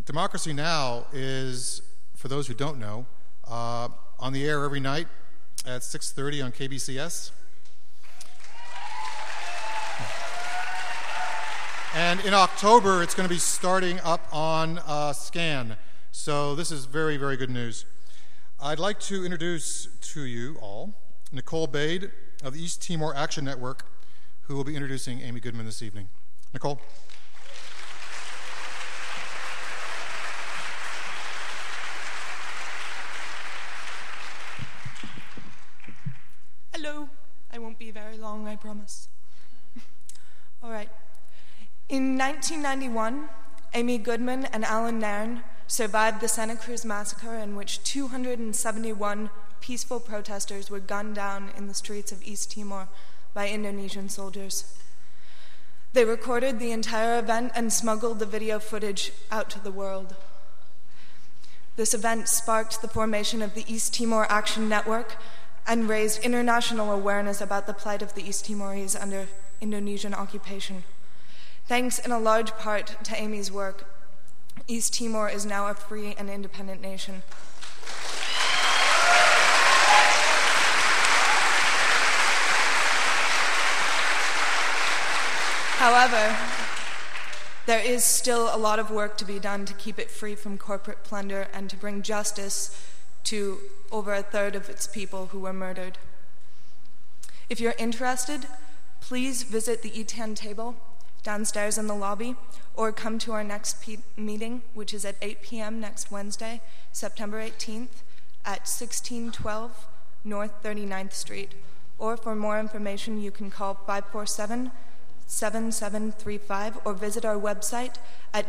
Democracy Now! Is, for those who don't know, on the air every night at 6:30 on KBCS. And in October, it's going to be starting up on Scan. So this is very, very good news. I'd like to introduce to you all Nicole Bade of the East Timor Action Network, who will be introducing Amy Goodman this evening. Nicole. Hello. I won't be very long, I promise. All right. In 1991, Amy Goodman and Alan Nairn survived the Santa Cruz massacre, in which 271 peaceful protesters were gunned down in the streets of East Timor by Indonesian soldiers. They recorded the entire event and smuggled the video footage out to the world. This event sparked the formation of the East Timor Action Network and raised international awareness about the plight of the East Timorese under Indonesian occupation. Thanks in a large part to Amy's work, East Timor is now a free and independent nation. However, there is still a lot of work to be done to keep it free from corporate plunder and to bring justice to over a third of its people who were murdered. If you're interested, please visit the E10 table downstairs in the lobby, or come to our next meeting, which is at 8 p.m. next Wednesday, September 18th, at 1612 North 39th Street. Or for more information, you can call 547-7735 or visit our website at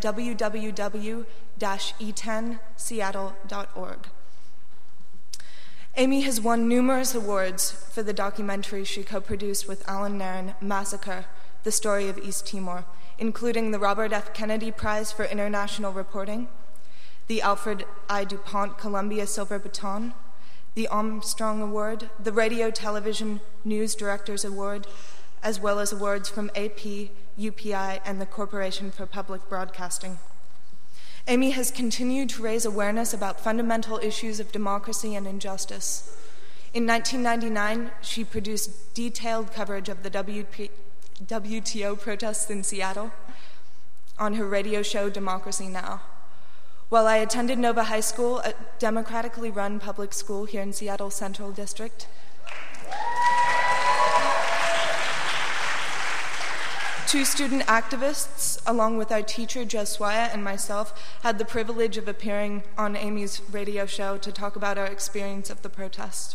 www-e10seattle.org. Amy has won numerous awards for the documentary she co-produced with Alan Nairn, Massacre: The Story of East Timor, including the Robert F. Kennedy Prize for International Reporting, the Alfred I. DuPont Columbia Silver Baton, the Armstrong Award, the Radio Television News Directors Award, as well as awards from AP, UPI, and the Corporation for Public Broadcasting. Amy has continued to raise awareness about fundamental issues of democracy and injustice. In 1999, she produced detailed coverage of the WTO protests in Seattle on her radio show Democracy Now! While I attended Nova High School, a democratically run public school here in Seattle Central District, two student activists, along with our teacher Joswaya and myself, had the privilege of appearing on Amy's radio show to talk about our experience of the protest.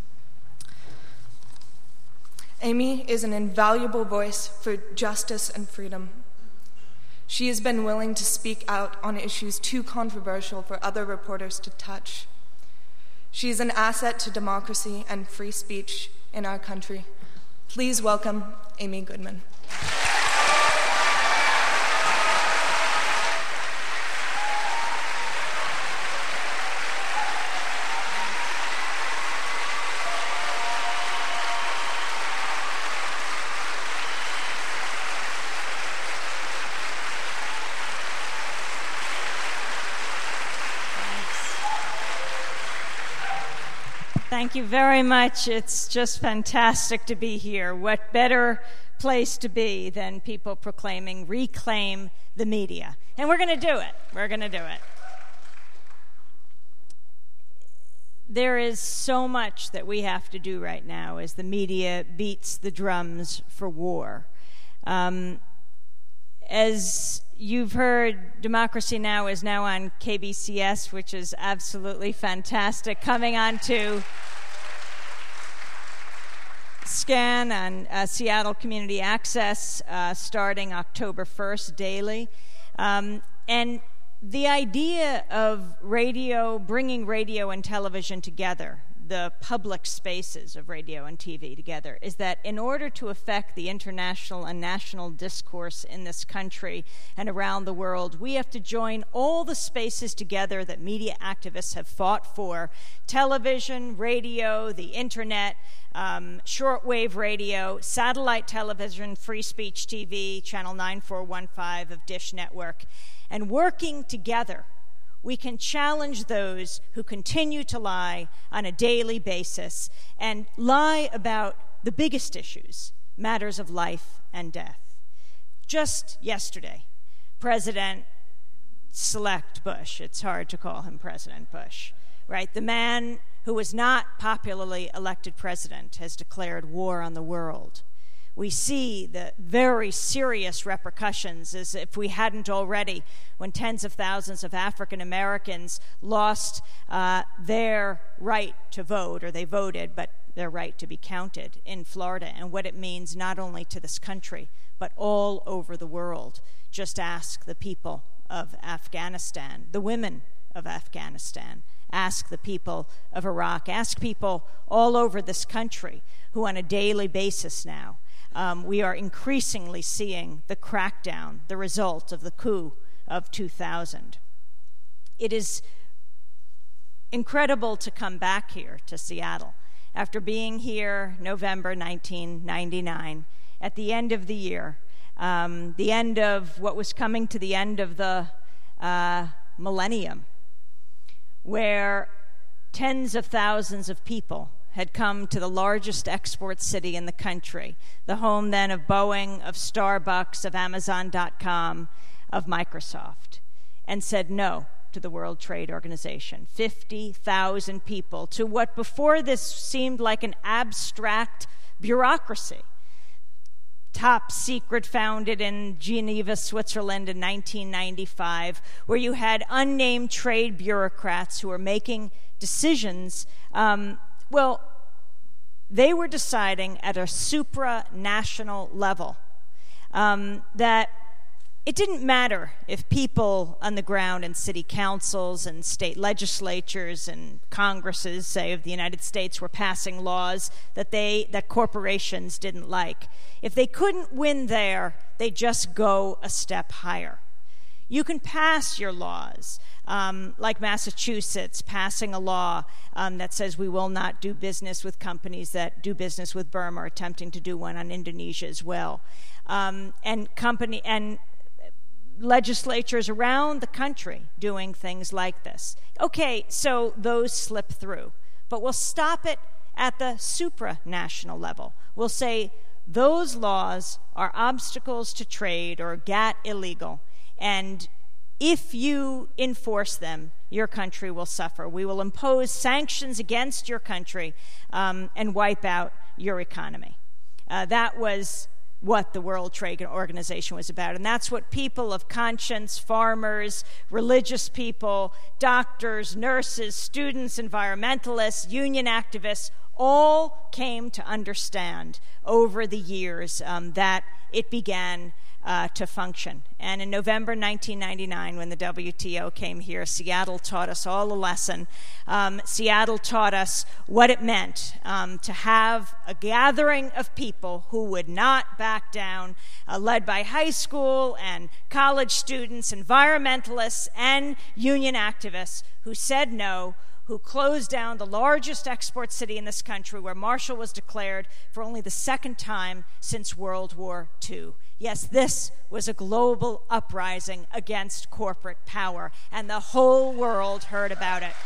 Amy is an invaluable voice for justice and freedom. She has been willing to speak out on issues too controversial for other reporters to touch. She is an asset to democracy and free speech in our country. Please welcome Amy Goodman. Thank you very much. It's just fantastic to be here. What better place to be than people proclaiming, reclaim the media. And we're going to do it. We're going to do it. There is so much that we have to do right now as the media beats the drums for war. As you've heard, Democracy Now! Is now on KBCS, which is absolutely fantastic, coming on to Scan on Seattle Community Access starting October 1st daily. And the idea of radio, bringing radio and television together, the public spaces of radio and TV together, is that in order to affect the international and national discourse in this country and around the world, we have to join all the spaces together that media activists have fought for: television, radio, the internet, shortwave radio, satellite television, free speech TV, channel 9415 of Dish Network. And working together We can challenge those who continue to lie on a daily basis and lie about the biggest issues, matters of life and death. Just yesterday, President-select Bush, it's hard to call him President Bush, right? The man who was not popularly elected president has declared war on the world. We see the very serious repercussions, as if we hadn't already, when tens of thousands of African Americans lost their right to vote, or they voted, but their right to be counted in Florida, and what it means not only to this country, but all over the world. Just ask the people of Afghanistan, the women of Afghanistan. Ask the people of Iraq. Ask people all over this country who on a daily basis now, we are increasingly seeing the crackdown, the result of the coup of 2000. It is incredible to come back here to Seattle after being here November 1999, at the end of the year, the end of what was coming to the end of the millennium, where tens of thousands of people had come to the largest export city in the country, the home then of Boeing, of Starbucks, of Amazon.com, of Microsoft, and said no to the World Trade Organization. 50,000 people to what before this seemed like an abstract bureaucracy. Top secret, founded in Geneva, Switzerland in 1995, where you had unnamed trade bureaucrats who were making decisions. They were deciding at a supranational level that it didn't matter if people on the ground in city councils and state legislatures and congresses, say, of the United States were passing laws that corporations didn't like. If they couldn't win there, they just go a step higher. You can pass your laws, like Massachusetts passing a law that says we will not do business with companies that do business with Burma, or attempting to do one on Indonesia as well, and legislatures around the country doing things like this. Okay, so those slip through, but we'll stop it at the supranational level. We'll say those laws are obstacles to trade or GATT illegal, and if you enforce them, your country will suffer. We will impose sanctions against your country and wipe out your economy. That was what the World Trade Organization was about. And that's what people of conscience, farmers, religious people, doctors, nurses, students, environmentalists, union activists, all came to understand over the years that it began to function. And in November 1999, when the WTO came here, Seattle taught us all a lesson. Seattle taught us what it meant to have a gathering of people who would not back down, led by high school and college students, environmentalists, and union activists who said no, who closed down the largest export city in this country, where Marshall was declared for only the second time since World War II. Yes, this was a global uprising against corporate power, and the whole world heard about it.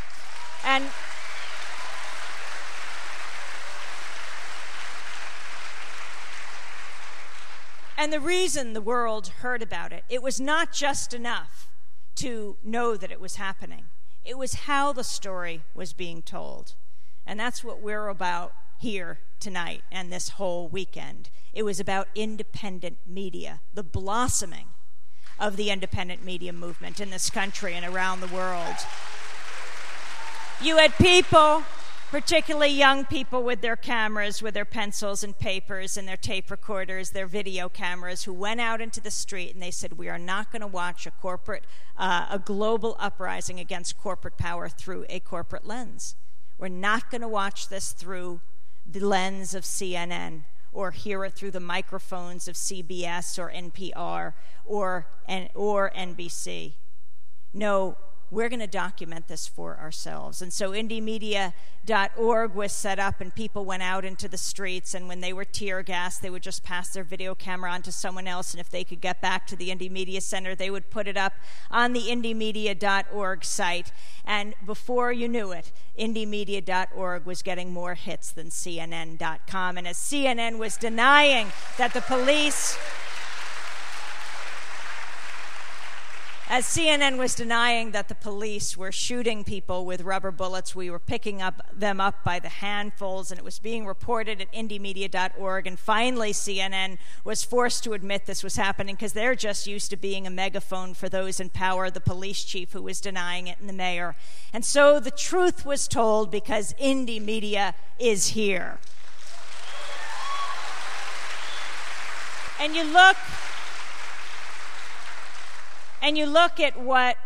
And the reason the world heard about it, it was not just enough to know that it was happening. It was how the story was being told. And that's what we're about here tonight and this whole weekend. It was about independent media, the blossoming of the independent media movement in this country and around the world. You had people, particularly young people with their cameras, with their pencils and papers and their tape recorders, their video cameras, who went out into the street and they said, we are not going to watch a global uprising against corporate power through a corporate lens. We're not going to watch this through the lens of CNN or hear it through the microphones of CBS or NPR or NBC. No, we're going to document this for ourselves. And so IndieMedia.org was set up, and people went out into the streets, and when they were tear gassed, they would just pass their video camera on to someone else, and if they could get back to the Indie Media Center, they would put it up on the IndieMedia.org site. And before you knew it, IndieMedia.org was getting more hits than CNN.com. And as CNN was denying that the police... As CNN was denying that the police were shooting people with rubber bullets, we were picking them up by the handfuls, and it was being reported at IndieMedia.org. And finally, CNN was forced to admit this was happening because they're just used to being a megaphone for those in power, the police chief who was denying it and the mayor. And so the truth was told because Indie Media is here. And you look at what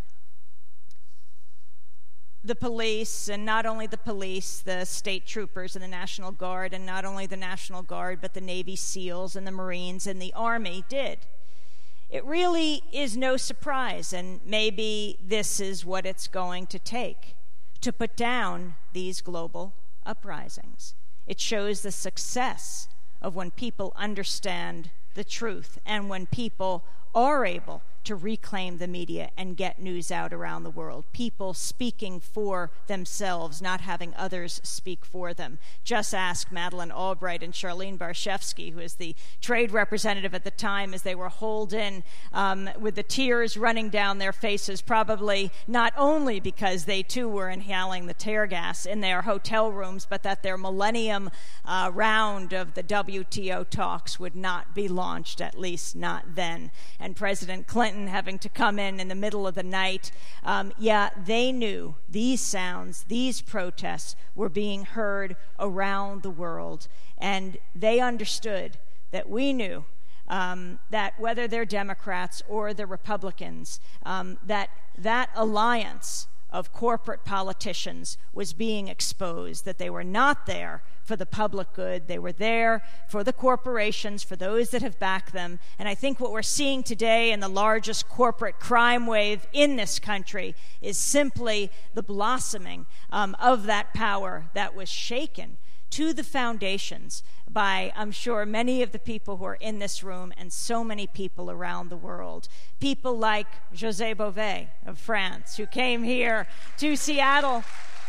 the police, and not only the police, the state troopers and the National Guard, and not only the National Guard, but the Navy SEALs and the Marines and the Army did. It really is no surprise, and maybe this is what it's going to take to put down these global uprisings. It shows the success of when people understand the truth and when people are able to reclaim the media and get news out around the world. People speaking for themselves, not having others speak for them. Just ask Madeleine Albright and Charlene Barshevsky, who is the trade representative at the time, as they were holed in with the tears running down their faces, probably not only because they too were inhaling the tear gas in their hotel rooms, but that their millennium round of the WTO talks would not be launched, at least not then. And President Clinton having to come in the middle of the night. They knew these sounds, these protests were being heard around the world. And they understood that we knew that whether they're Democrats or the Republicans, that alliance of corporate politicians was being exposed, that they were not there for the public good. They were there for the corporations, for those that have backed them. And I think what we're seeing today in the largest corporate crime wave in this country is simply the blossoming of that power that was shaken to the foundations by, I'm sure, many of the people who are in this room and so many people around the world. People like José Bové of France, who came here to Seattle,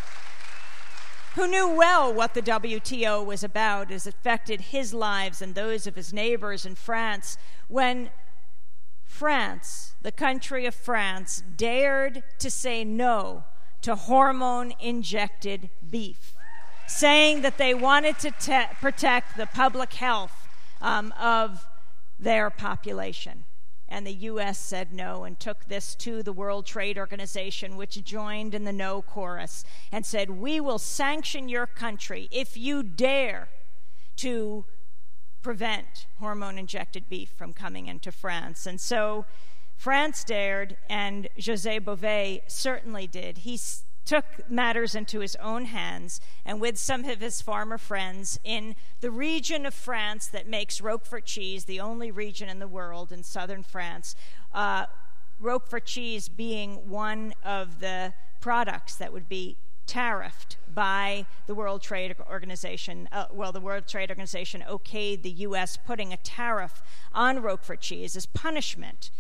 who knew well what the WTO was about as it affected his lives and those of his neighbors in France, when France, the country of France, dared to say no to hormone-injected beef, saying that they wanted to protect the public health of their population. And the U.S. said no and took this to the World Trade Organization, which joined in the no chorus and said, we will sanction your country if you dare to prevent hormone-injected beef from coming into France. And so France dared, and José Bové certainly did. He took matters into his own hands, and with some of his farmer friends in the region of France that makes Roquefort cheese, the only region in the world in southern France, Roquefort cheese being one of the products that would be tariffed by the World Trade Organization. The World Trade Organization okayed the U.S. putting a tariff on Roquefort cheese as punishment.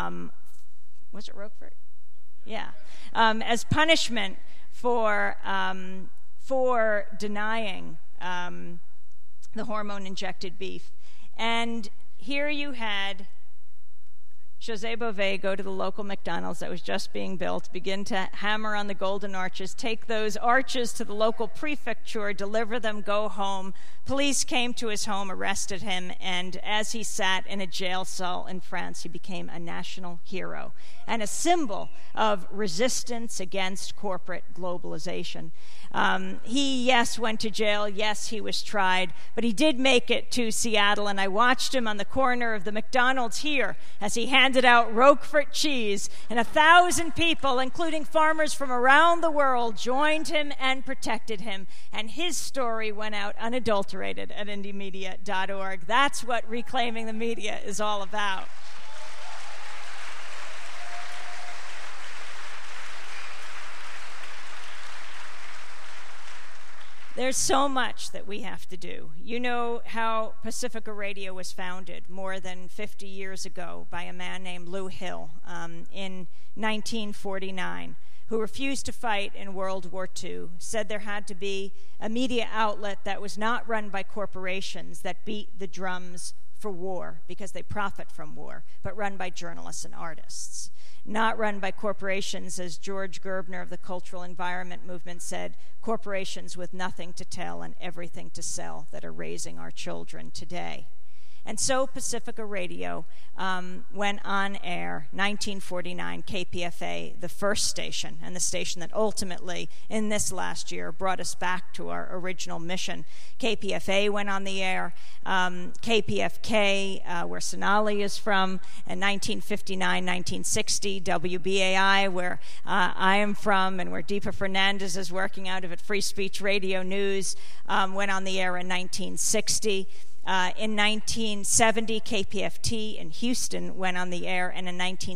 Was it Roquefort? Yeah, as punishment for denying the hormone-injected beef. And here you had José Bové go to the local McDonald's that was just being built, begin to hammer on the golden arches, take those arches to the local prefecture, deliver them, go home. Police came to his home, arrested him, and as he sat in a jail cell in France, he became a national hero and a symbol of resistance against corporate globalization. He, yes, went to jail. Yes, he was tried, but he did make it to Seattle, and I watched him on the corner of the McDonald's here as he handed out Roquefort cheese, and 1,000 people, including farmers from around the world, joined him and protected him, and his story went out unadulterated at IndieMedia.org. That's what reclaiming the media is all about. There's so much that we have to do. You know how Pacifica Radio was founded more than 50 years ago by a man named Lou Hill in 1949, who refused to fight in World War II, said there had to be a media outlet that was not run by corporations that beat the drums for war because they profit from war, but run by journalists and artists. Not run by corporations, as George Gerbner of the Cultural Environment Movement said, corporations with nothing to tell and everything to sell that are raising our children today. And so Pacifica Radio went on air, 1949, KPFA, the first station, and the station that ultimately, in this last year, brought us back to our original mission. KPFA went on the air, KPFK, where Sonali is from, and 1959, 1960, WBAI, where I am from, and where Deepa Fernandez is working out of at Free Speech Radio News, went on the air in 1960. In 1970, KPFT in Houston went on the air, and in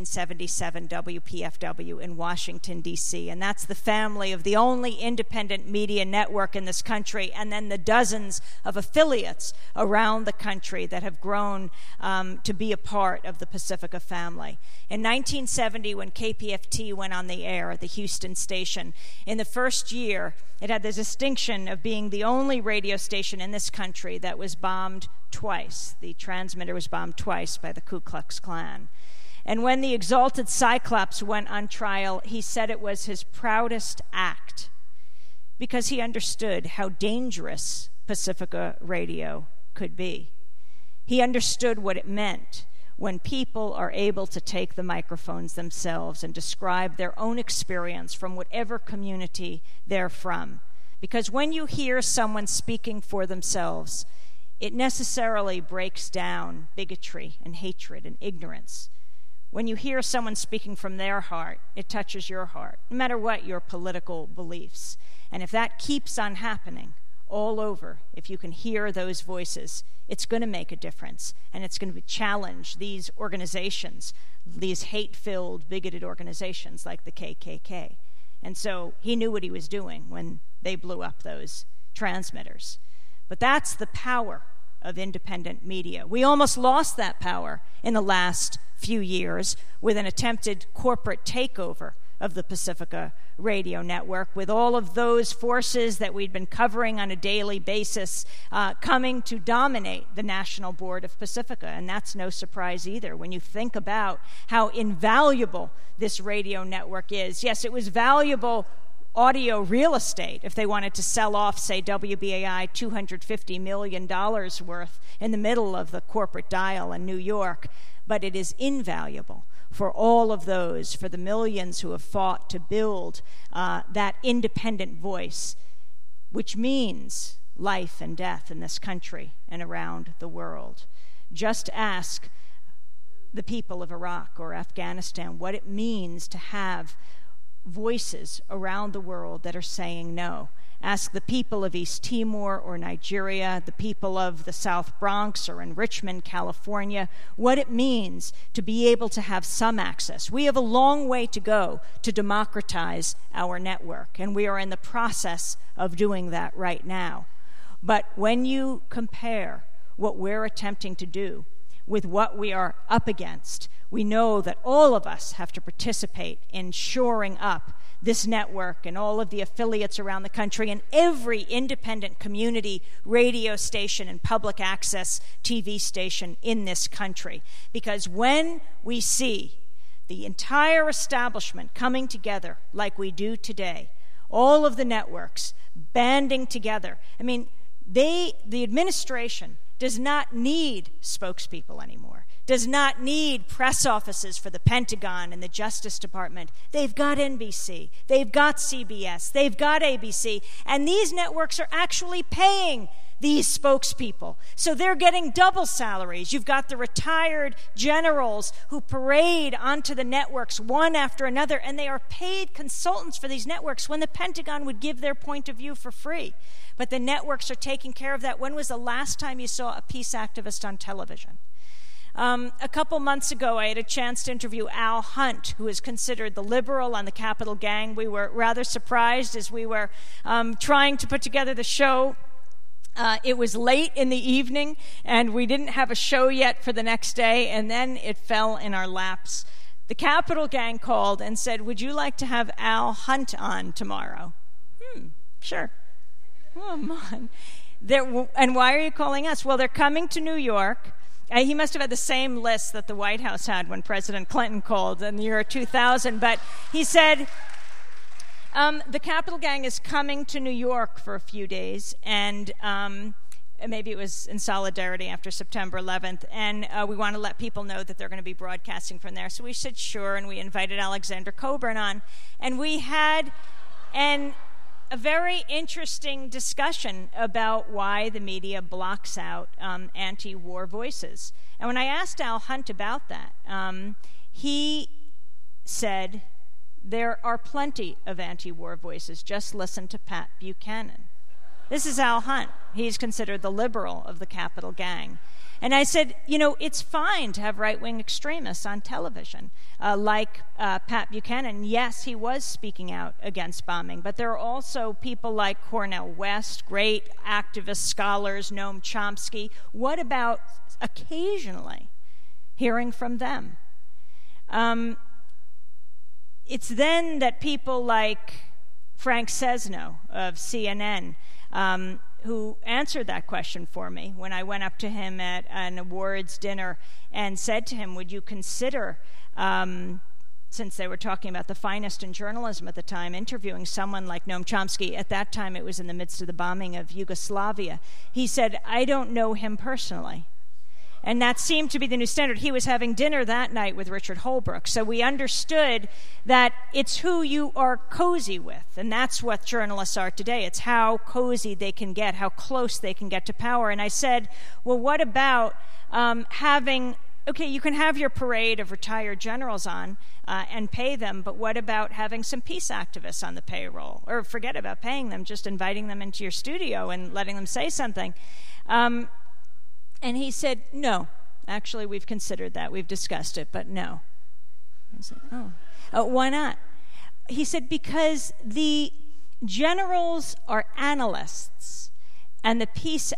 1977, WPFW in Washington, D.C. And that's the family of the only independent media network in this country, and then the dozens of affiliates around the country that have grown to be a part of the Pacifica family. In 1970, when KPFT went on the air at the Houston station, in the first year, it had the distinction of being the only radio station in this country that was bombed twice. The transmitter was bombed twice by the Ku Klux Klan. And when the exalted Cyclops went on trial, he said it was his proudest act because he understood how dangerous Pacifica Radio could be. He understood what it meant when people are able to take the microphones themselves and describe their own experience from whatever community they're from. Because when you hear someone speaking for themselves, it necessarily breaks down bigotry and hatred and ignorance. When you hear someone speaking from their heart, it touches your heart, no matter what your political beliefs. And if that keeps on happening all over, if you can hear those voices, it's going to make a difference, and it's going to challenge these organizations, these hate-filled, bigoted organizations like the KKK. And so he knew what he was doing when they blew up those transmitters. But that's the power of independent media. We almost lost that power in the last few years with an attempted corporate takeover of the Pacifica Radio Network, with all of those forces that we'd been covering on a daily basis coming to dominate the National Board of Pacifica. And that's no surprise either when you think about how invaluable this radio network is. Yes, it was valuable audio real estate if they wanted to sell off, say, WBAI $250 million worth in the middle of the corporate dial in New York, but it is invaluable for all of those, for the millions who have fought to build that independent voice, which means life and death in this country and around the world. Just ask the people of Iraq or Afghanistan what it means to have voices around the world that are saying no. Ask the people of East Timor or Nigeria, the people of the South Bronx or in Richmond, California, what it means to be able to have some access. We have a long way to go to democratize our network, and we are in the process of doing that right now. But when you compare what we're attempting to do with what we are up against, we know that all of us have to participate in shoring up this network and all of the affiliates around the country and every independent community radio station and public access TV station in this country. Because when we see the entire establishment coming together like we do today, all of the networks banding together, I mean, the administration does not need spokespeople anymore, does not need press offices for the Pentagon and the Justice Department. They've got NBC, they've got CBS, they've got ABC, and these networks are actually paying these spokespeople. So they're getting double salaries. You've got the retired generals who parade onto the networks one after another, and they are paid consultants for these networks when the Pentagon would give their point of view for free. But the networks are taking care of that. When was the last time you saw a peace activist on television? A couple months ago, I had a chance to interview Al Hunt, who is considered the liberal on the Capital Gang. We were rather surprised as we were trying to put together the show. It was late in the evening, and we didn't have a show yet for the next day, and then it fell in our laps. The Capital Gang called and said, "Would you like to have Al Hunt on tomorrow?" Sure. Come on. And why are you calling us? Well, they're coming to New York. He must have had the same list that the White House had when President Clinton called in the year 2000. But he said, the Capital Gang is coming to New York for a few days, and maybe it was in solidarity after September 11th, and we want to let people know that they're going to be broadcasting from there. So we said sure, and we invited Alexander Coburn on, and we had a very interesting discussion about why the media blocks out anti-war voices. And when I asked Al Hunt about that, he said, there are plenty of anti-war voices. Just listen to Pat Buchanan. This is Al Hunt. He's considered the liberal of the Capital Gang. And I said, it's fine to have right-wing extremists on television, like Pat Buchanan. Yes, he was speaking out against bombing, but there are also people like Cornel West, great activist scholars, Noam Chomsky. What about occasionally hearing from them? It's then that people like Frank Sesno of CNN, who answered that question for me when I went up to him at an awards dinner and said to him, would you consider, since they were talking about the finest in journalism at the time, interviewing someone like Noam Chomsky. At that time, it was in the midst of the bombing of Yugoslavia. He said, I don't know him personally. And that seemed to be the new standard. He was having dinner that night with Richard Holbrooke. So we understood that it's who you are cozy with. And that's what journalists are today. It's how cozy they can get, how close they can get to power. And I said, well, what about you can have your parade of retired generals on and pay them, but what about having some peace activists on the payroll? Or forget about paying them, just inviting them into your studio and letting them say something. And he said, no, actually, we've considered that. We've discussed it, but no. I said, why not? He said, because the generals are analysts, and the peace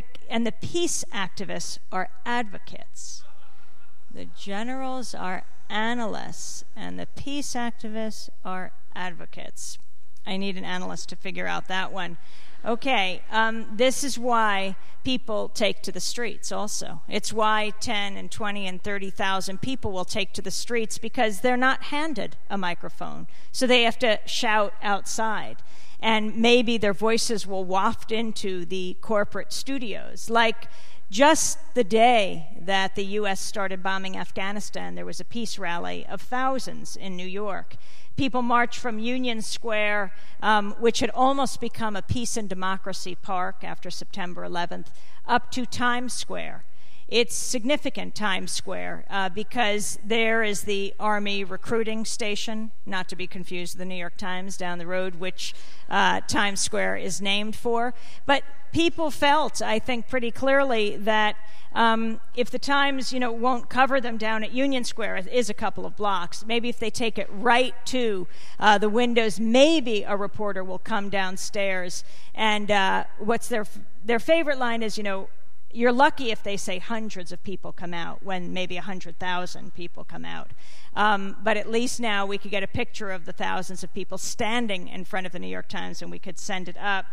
activists are advocates. The generals are analysts, and the peace activists are advocates. I need an analyst to figure out that one. Okay, this is why people take to the streets also. It's why 10 and 20 and 30,000 people will take to the streets, because they're not handed a microphone. So they have to shout outside. And maybe their voices will waft into the corporate studios. Like just the day that the U.S. started bombing Afghanistan, there was a peace rally of thousands in New York. People marched from Union Square, which had almost become a peace and democracy park after September 11th, up to Times Square. It's significant, Times Square, because there is the Army recruiting station, not to be confused with the New York Times down the road, which Times Square is named for. But people felt, I think, pretty clearly that if the Times, won't cover them down at Union Square, it is a couple of blocks. Maybe if they take it right to the windows, maybe a reporter will come downstairs. And what's their favorite line is, you're lucky if they say hundreds of people come out when maybe 100,000 people come out. But at least now we could get a picture of the thousands of people standing in front of the New York Times, and we could send it up.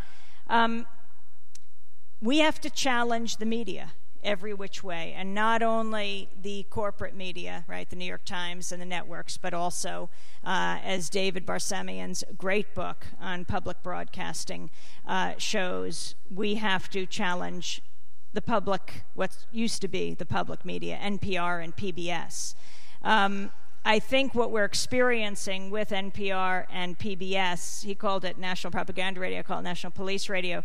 We have to challenge the media every which way, and not only the corporate media, right, the New York Times and the networks, but also, as David Barsamian's great book on public broadcasting shows, we have to challenge the public, what used to be the public media, NPR and PBS. I think what we're experiencing with NPR and PBS, he called it National Propaganda Radio, I call it National Police Radio,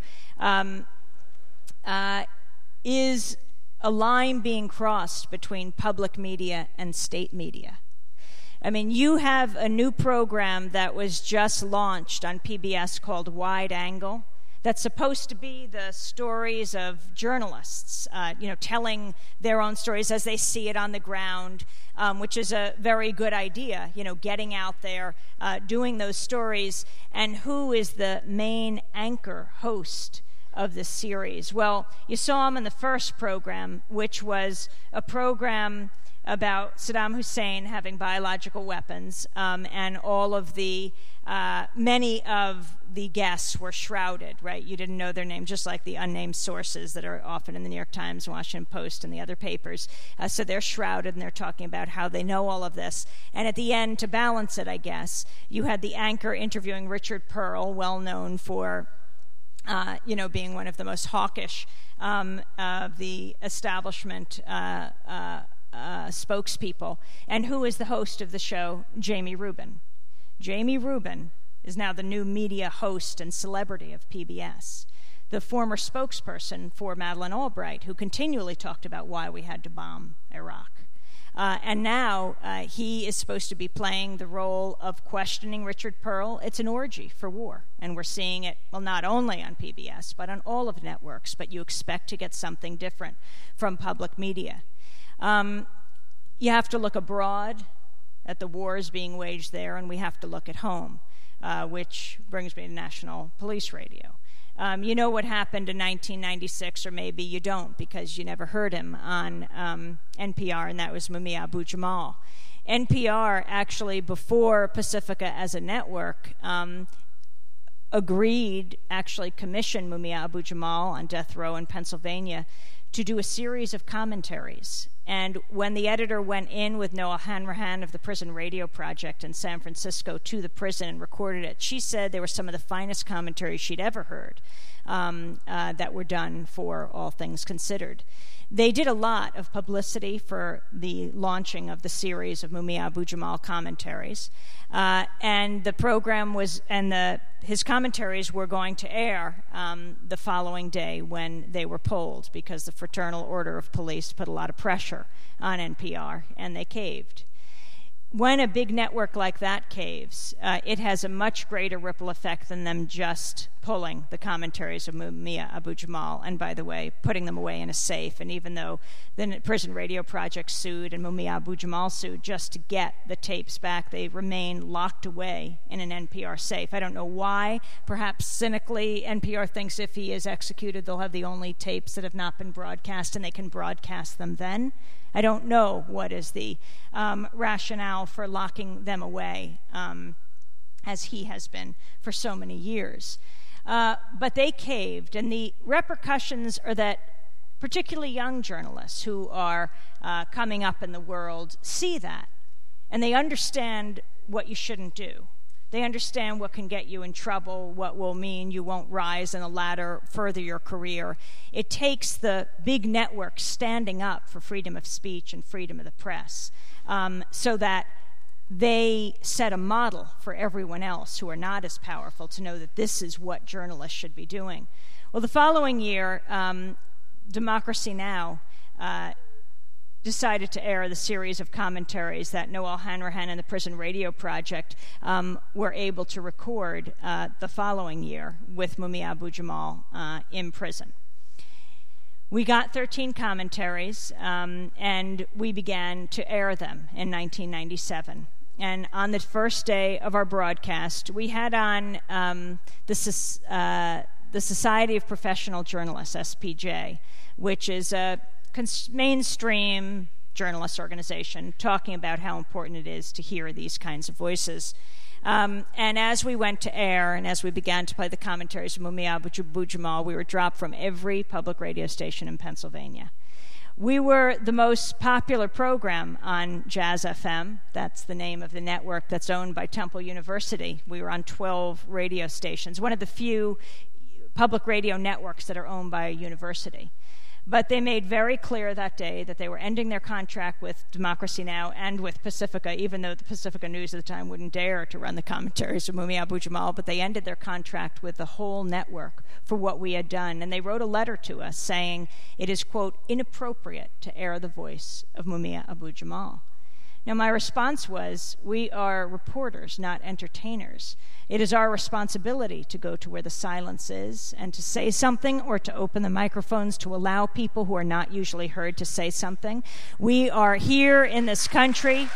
is a line being crossed between public media and state media. I mean, you have a new program that was just launched on PBS called Wide Angle. that's supposed to be the stories of journalists, telling their own stories as they see it on the ground, which is a very good idea, getting out there, doing those stories. And who is the main anchor host of this series? Well, you saw him in the first program, which was a program about Saddam Hussein having biological weapons, and all of the many of the guests were shrouded, right? You didn't know their name, just like the unnamed sources that are often in the New York Times, Washington Post, and the other papers. So they're shrouded, and they're talking about how they know all of this. And at the end, to balance it, I guess, you had the anchor interviewing Richard Pearl, well known for being one of the most hawkish of the establishment spokespeople. And who is the host of the show? Jamie Rubin. Jamie Rubin is now the new media host and celebrity of PBS, the former spokesperson for Madeleine Albright, who continually talked about why we had to bomb Iraq. And now he is supposed to be playing the role of questioning Richard Pearl. It's an orgy for war, and we're seeing it, well, not only on PBS, but on all of the networks, but you expect to get something different from public media. You have to look abroad at the wars being waged there, and we have to look at home, which brings me to National Police Radio. You know what happened in 1996, or maybe you don't because you never heard him on NPR, and that was Mumia Abu-Jamal. NPR, actually, before Pacifica as a network, commissioned Mumia Abu-Jamal on death row in Pennsylvania to do a series of commentaries. And when the editor went in with Noah Hanrahan of the Prison Radio Project in San Francisco to the prison and recorded it, she said they were some of the finest commentaries she'd ever heard that were done for All Things Considered. They did a lot of publicity for the launching of the series of Mumia Abu-Jamal commentaries, and the program was, his commentaries were going to air the following day when they were pulled because the Fraternal Order of Police put a lot of pressure on NPR, and they caved. When a big network like that caves, it has a much greater ripple effect than them just pulling the commentaries of Mumia Abu-Jamal, and by the way, putting them away in a safe. And even though the Prison Radio Project sued and Mumia Abu-Jamal sued just to get the tapes back, they remain locked away in an NPR safe. I don't know why. Perhaps cynically, NPR thinks if he is executed, they'll have the only tapes that have not been broadcast, and they can broadcast them then. I don't know what is the rationale for locking them away, as he has been for so many years. But they caved, and the repercussions are that particularly young journalists who are coming up in the world see that, and they understand what you shouldn't do. They understand what can get you in trouble, what will mean you won't rise in the ladder, further your career. It takes the big networks standing up for freedom of speech and freedom of the press, so that they set a model for everyone else who are not as powerful to know that this is what journalists should be doing. Well, the following year, Democracy Now! Decided to air the series of commentaries that Noel Hanrahan and the Prison Radio Project were able to record the following year with Mumia Abu-Jamal in prison. We got 13 commentaries, and we began to air them in 1997. And on the first day of our broadcast, we had on the Society of Professional Journalists, SPJ, which is a mainstream journalist organization, talking about how important it is to hear these kinds of voices. And as we went to air and as we began to play the commentaries of Mumia Abu-Jamal, we were dropped from every public radio station in Pennsylvania. We were the most popular program on Jazz FM. That's the name of the network that's owned by Temple University. We were on 12 radio stations, one of the few public radio networks that are owned by a university. But they made very clear that day that they were ending their contract with Democracy Now! And with Pacifica, even though the Pacifica News at the time wouldn't dare to run the commentaries of Mumia Abu-Jamal, but they ended their contract with the whole network for what we had done. And they wrote a letter to us saying it is, quote, inappropriate to air the voice of Mumia Abu-Jamal. Now, my response was, we are reporters, not entertainers. It is our responsibility to go to where the silence is and to say something, or to open the microphones to allow people who are not usually heard to say something. We are here in this country.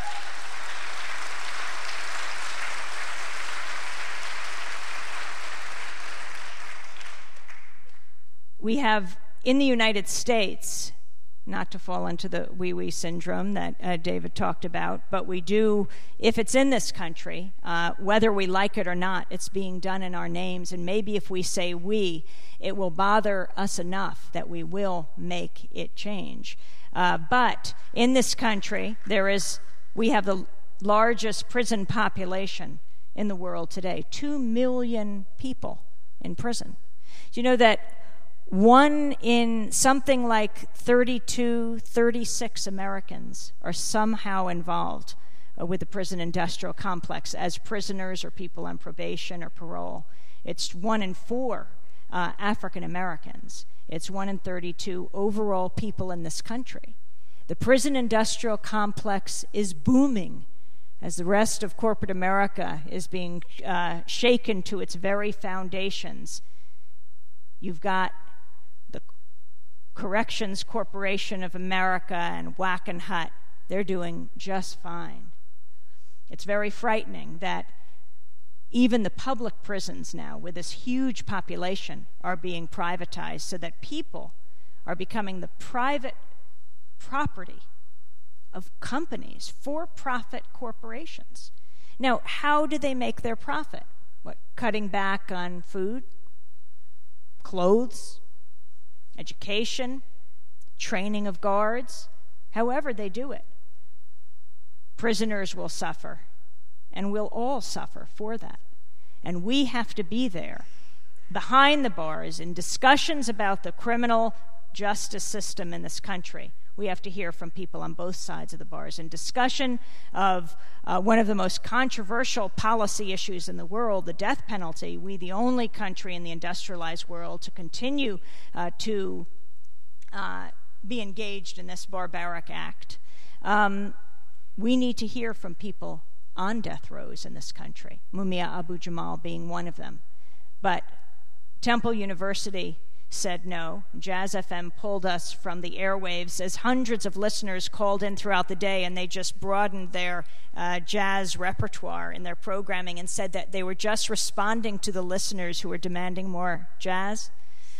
We have, in the United States, not to fall into the wee-wee syndrome that David talked about, but we do, if it's in this country, whether we like it or not, it's being done in our names, and maybe if we say we, it will bother us enough that we will make it change. But in this country, we have the largest prison population in the world today, 2 million people in prison. Do you know that 1 in something like 32, 36 Americans are somehow involved with the prison industrial complex as prisoners or people on probation or parole? It's 1 in 4 African Americans. It's 1 in 32 overall people in this country. The prison industrial complex is booming as the rest of corporate America is being shaken to its very foundations. You've got the Corrections Corporation of America and Wackenhut. They're doing just fine. It's very frightening that even the public prisons now, with this huge population, are being privatized so that people are becoming the private property of companies, for-profit corporations. Now, how do they make their profit? What, cutting back on food, clothes, education, training of guards? However they do it, prisoners will suffer, and we'll all suffer for that. And we have to be there, behind the bars, in discussions about the criminal justice system in this country. We have to hear from people on both sides of the bars. In discussion of one of the most controversial policy issues in the world, the death penalty, we, the only country in the industrialized world to continue to be engaged in this barbaric act. We need to hear from people on death rows in this country, Mumia Abu-Jamal being one of them. But Temple University said no. Jazz FM pulled us from the airwaves as hundreds of listeners called in throughout the day, and they just broadened their jazz repertoire in their programming and said that they were just responding to the listeners who were demanding more jazz.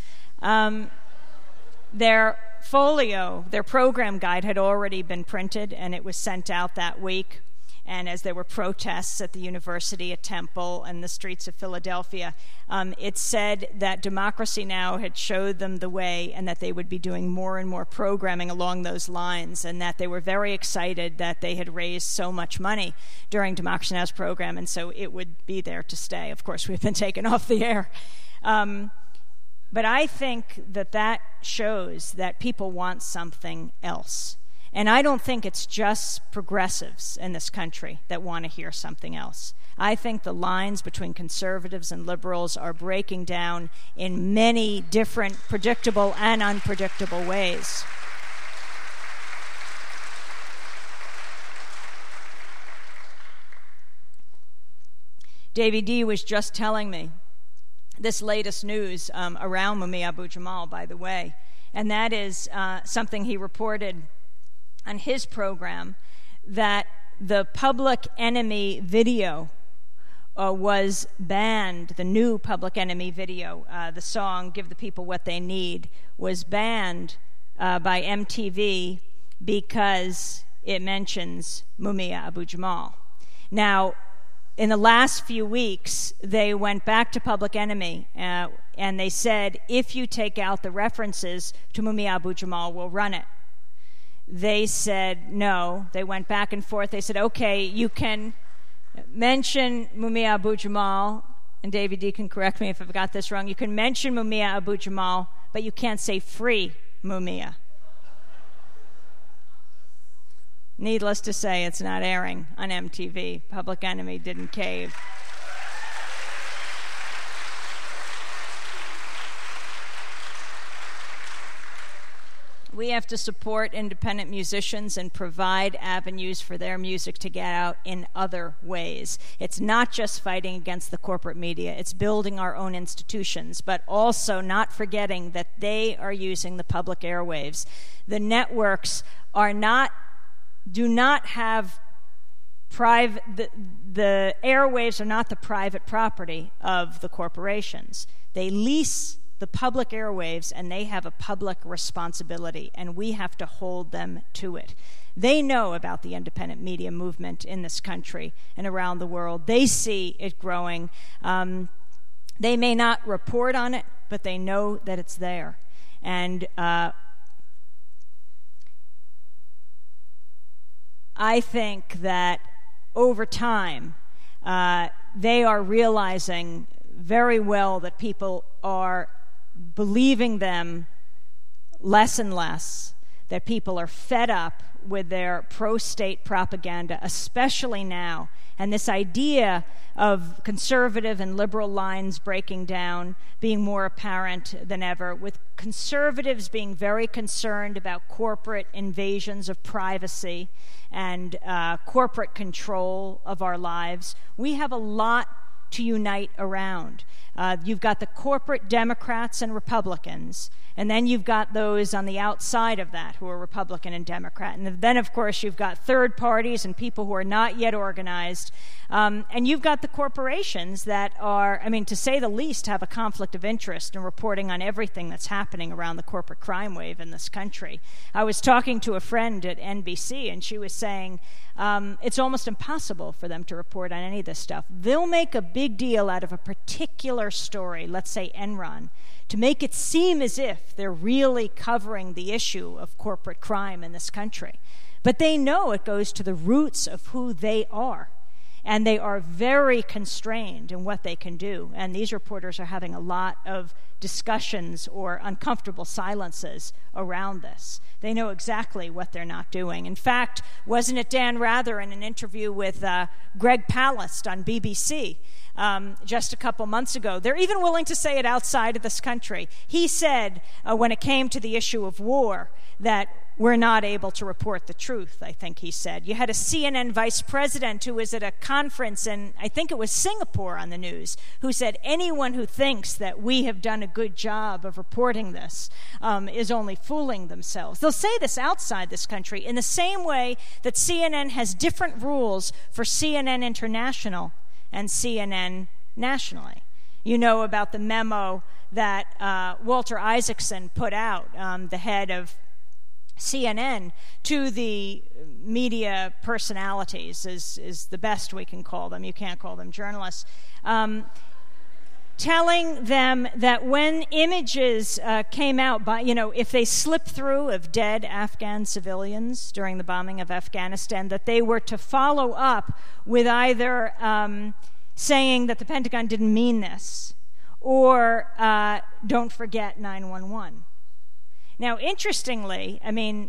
Their folio, their program guide, had already been printed, and it was sent out that week. And as there were protests at the university, at Temple, and the streets of Philadelphia, it said that Democracy Now! Had showed them the way, and that they would be doing more and more programming along those lines, and that they were very excited that they had raised so much money during Democracy Now!'s program, and so it would be there to stay. Of course, we've been taken off the air. But I think that shows that people want something else. And I don't think it's just progressives in this country that want to hear something else. I think the lines between conservatives and liberals are breaking down in many different predictable and unpredictable ways. Davey D was just telling me this latest news around Mumia Abu-Jamal, by the way, and that is something he reported on his program, that the Public Enemy video was banned. The new Public Enemy video, the song Give the People What They Need, was banned by MTV because it mentions Mumia Abu-Jamal. Now, in the last few weeks, they went back to Public Enemy and they said, if you take out the references to Mumia Abu-Jamal, we'll run it. They said no. They went back and forth. They said, okay, you can mention Mumia Abu-Jamal, and David D can correct me if I've got this wrong. You can mention Mumia Abu-Jamal, but you can't say free Mumia. Needless to say, it's not airing on MTV. Public Enemy didn't cave. We have to support independent musicians and provide avenues for their music to get out in other ways. It's not just fighting against the corporate media, it's building our own institutions, but also not forgetting that they are using the public airwaves. The networks do not have private, the airwaves are not the private property of the corporations. They lease the public airwaves, and they have a public responsibility, and we have to hold them to it. They know about the independent media movement in this country and around the world. They see it growing. They may not report on it, but they know that it's there. And I think that over time, they are realizing very well that people are believing them less and less, that people are fed up with their pro-state propaganda, especially now. And this idea of conservative and liberal lines breaking down, being more apparent than ever, with conservatives being very concerned about corporate invasions of privacy and corporate control of our lives. We have a lot to unite around. You've got the corporate Democrats and Republicans, and then you've got those on the outside of that who are Republican and Democrat. And then, of course, you've got third parties and people who are not yet organized. And you've got the corporations that are, to say the least, have a conflict of interest in reporting on everything that's happening around the corporate crime wave in this country. I was talking to a friend at NBC, and she was saying it's almost impossible for them to report on any of this stuff. They'll make a big deal out of a particular story, let's say Enron, to make it seem as if they're really covering the issue of corporate crime in this country. But they know it goes to the roots of who they are. And they are very constrained in what they can do. And these reporters are having a lot of discussions or uncomfortable silences around this. They know exactly what they're not doing. In fact, wasn't it Dan Rather in an interview with Greg Palast on BBC just a couple months ago? They're even willing to say it outside of this country. He said, when it came to the issue of war, that we're not able to report the truth, I think he said. You had a CNN vice president who was at a conference in, I think it was Singapore, on the news, who said anyone who thinks that we have done a good job of reporting this is only fooling themselves. They'll say this outside this country in the same way that CNN has different rules for CNN International and CNN nationally. You know about the memo that Walter Isaacson put out, the head of CNN, to the media personalities, is the best we can call them. You can't call them journalists. Telling them that when images came out, if they slipped through of dead Afghan civilians during the bombing of Afghanistan, that they were to follow up with either saying that the Pentagon didn't mean this, or don't forget 911. Now, interestingly,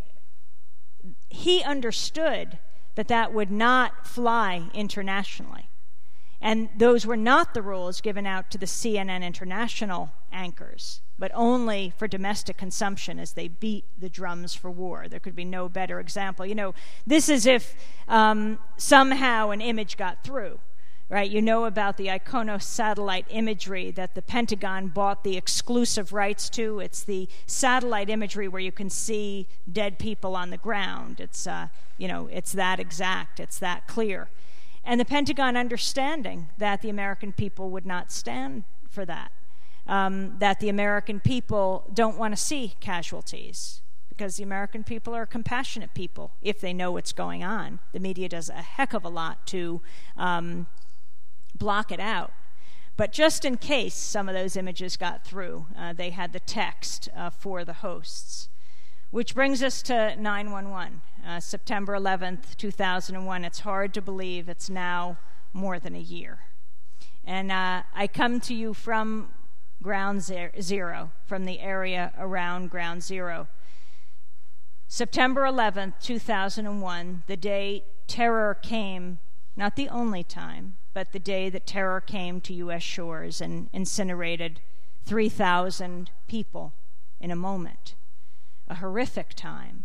he understood that that would not fly internationally. And those were not the rules given out to the CNN International anchors, but only for domestic consumption as they beat the drums for war. There could be no better example. This is if somehow an image got through. Right, you know about the Iconos satellite imagery that the Pentagon bought the exclusive rights to. It's the satellite imagery where you can see dead people on the ground. It's it's that exact, it's that clear. And the Pentagon understanding that the American people would not stand for that, that the American people don't want to see casualties, because the American people are compassionate people if they know what's going on. The media does a heck of a lot to block it out. But just in case some of those images got through, they had the text for the hosts. Which brings us to 911, September 11th, 2001. It's hard to believe it's now more than a year. And I come to you from Ground Zero, from the area around Ground Zero. September 11th, 2001, the day terror came, not the only time, but the day that terror came to U.S. shores and incinerated 3,000 people in a moment. a horrific time.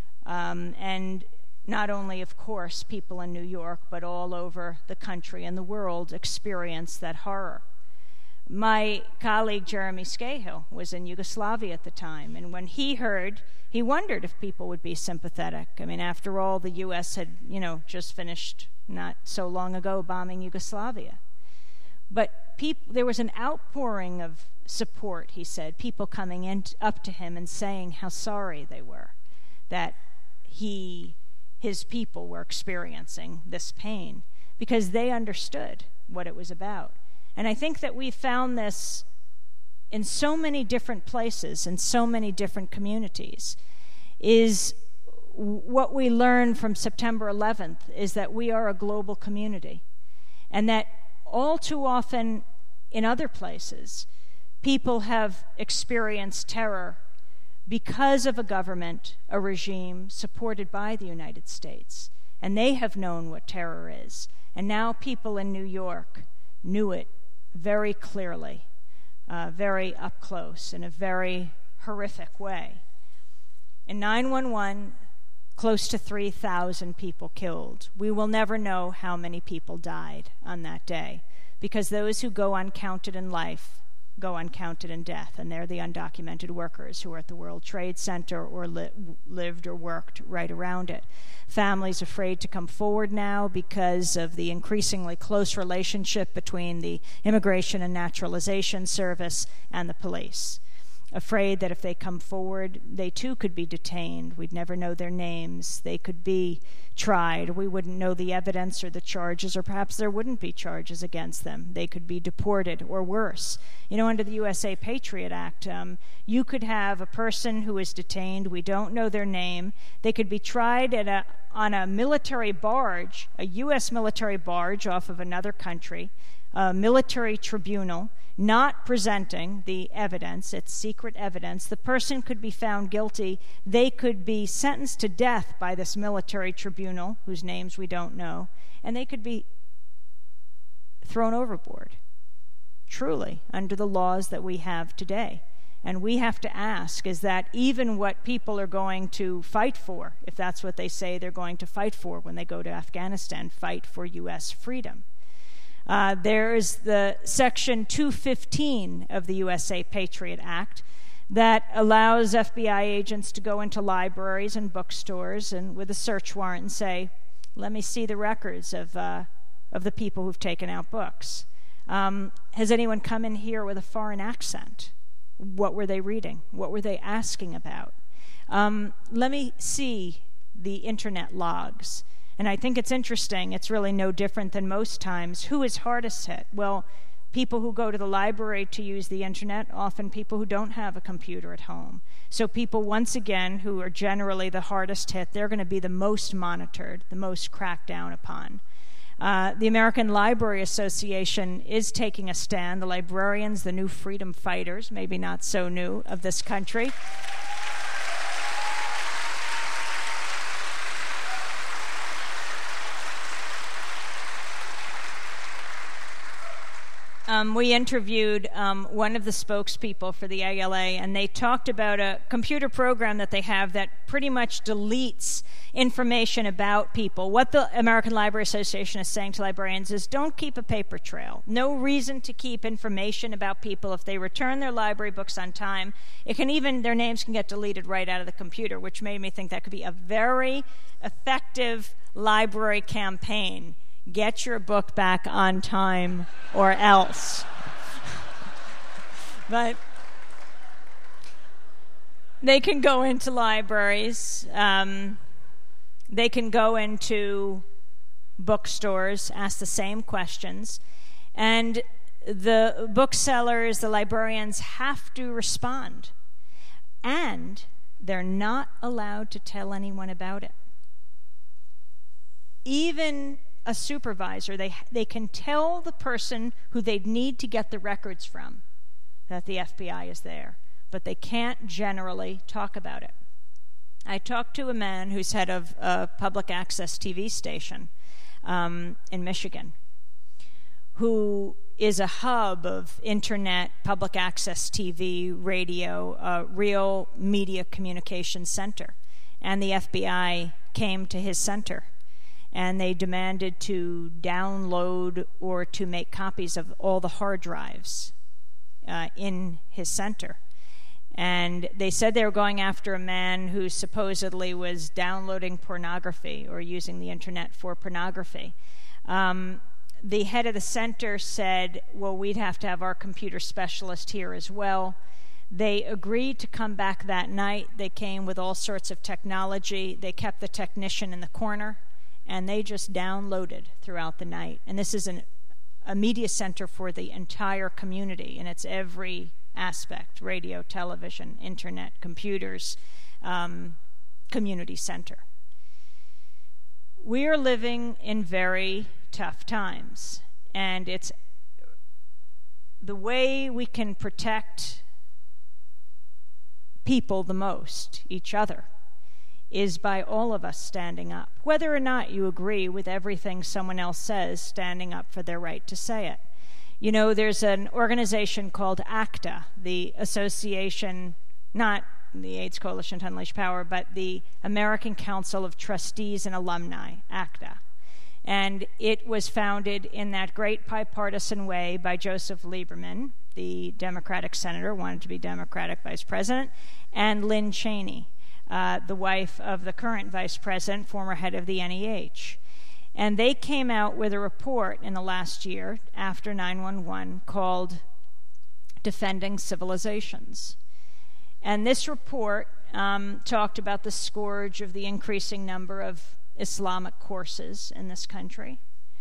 And not only, of course, people in New York, but all over the country and the world experienced that horror. My colleague Jeremy Scahill was in Yugoslavia at the time, and when he heard, he wondered if people would be sympathetic. I mean, after all, the U.S. had, just finished not so long ago bombing Yugoslavia. But there was an outpouring of support, he said, people coming up to him and saying how sorry they were that his people were experiencing this pain, because they understood what it was about. And I think that we found this in so many different places, in so many different communities, is what we learned from September 11th is that we are a global community, and that all too often in other places, people have experienced terror because of a government, a regime supported by the United States, and they have known what terror is. And now people in New York knew it very clearly, very up close, in a very horrific way. In 9/11, close to 3,000 people killed. We will never know how many people died on that day, because those who go uncounted in life go uncounted in death, and they're the undocumented workers who are at the World Trade Center or lived or worked right around it. Families afraid to come forward now because of the increasingly close relationship between the Immigration and Naturalization Service and the police. Afraid that if they come forward, they too could be detained. We'd never know their names. They could be tried. We wouldn't know the evidence or the charges, or perhaps there wouldn't be charges against them. They could be deported, or worse. Under the USA Patriot Act, you could have a person who is detained, we don't know their name, they could be tried on a military barge, a U.S. military barge off of another country, a military tribunal, not presenting the evidence, it's secret evidence. The person could be found guilty. They could be sentenced to death by this military tribunal, whose names we don't know, and they could be thrown overboard, truly, under the laws that we have today. And we have to ask, is that even what people are going to fight for, if that's what they say they're going to fight for when they go to Afghanistan, fight for U.S. freedom? There's the Section 215 of the USA Patriot Act that allows FBI agents to go into libraries and bookstores and with a search warrant and say, let me see the records of the people who've taken out books. Has anyone come in here with a foreign accent? What were they reading? What were they asking about? Let me see the internet logs. And I think it's interesting, it's really no different than most times. Who is hardest hit? Well, people who go to the library to use the internet, often people who don't have a computer at home. So people, once again, who are generally the hardest hit, they're going to be the most monitored, the most cracked down upon. The American Library Association is taking a stand. The librarians, the new freedom fighters, maybe not so new, of this country. We interviewed one of the spokespeople for the ALA, and they talked about a computer program that they have that pretty much deletes information about people. What the American Library Association is saying to librarians is, don't keep a paper trail. No reason to keep information about people. If they return their library books on time, their names can get deleted right out of the computer, which made me think that could be a very effective library campaign. Get your book back on time or else. But they can go into libraries. They can go into bookstores, ask the same questions. And the booksellers, the librarians have to respond. And they're not allowed to tell anyone about it. Even a supervisor, they can tell the person who they'd need to get the records from that the FBI is there, but they can't generally talk about it. I talked to a man who's head of a public access TV station in Michigan, who is a hub of internet, public access TV, radio, a real media communication center. And the FBI came to his center, and they demanded to download or to make copies of all the hard drives in his center. And they said they were going after a man who supposedly was downloading pornography or using the internet for pornography. The head of the center said, well, we'd have to have our computer specialist here as well. They agreed to come back that night. They came with all sorts of technology. They kept the technician in the corner, and they just downloaded throughout the night. And this is a media center for the entire community, and it's every aspect: radio, television, internet, computers, community center. We are living in very tough times, and it's the way we can protect people the most, each other, is by all of us standing up. Whether or not you agree with everything someone else says, standing up for their right to say it. You know, there's an organization called ACTA, the association, not the AIDS Coalition to Unleash Power, but the American Council of Trustees and Alumni, ACTA. And it was founded in that great bipartisan way by Joseph Lieberman, the Democratic senator, wanted to be Democratic vice president, and Lynn Cheney, the wife of the current vice president, former head of the NEH. And they came out with a report in the last year, after 9/11, called Defending Civilizations. And this report talked about the scourge of the increasing number of Islamic courses in this country,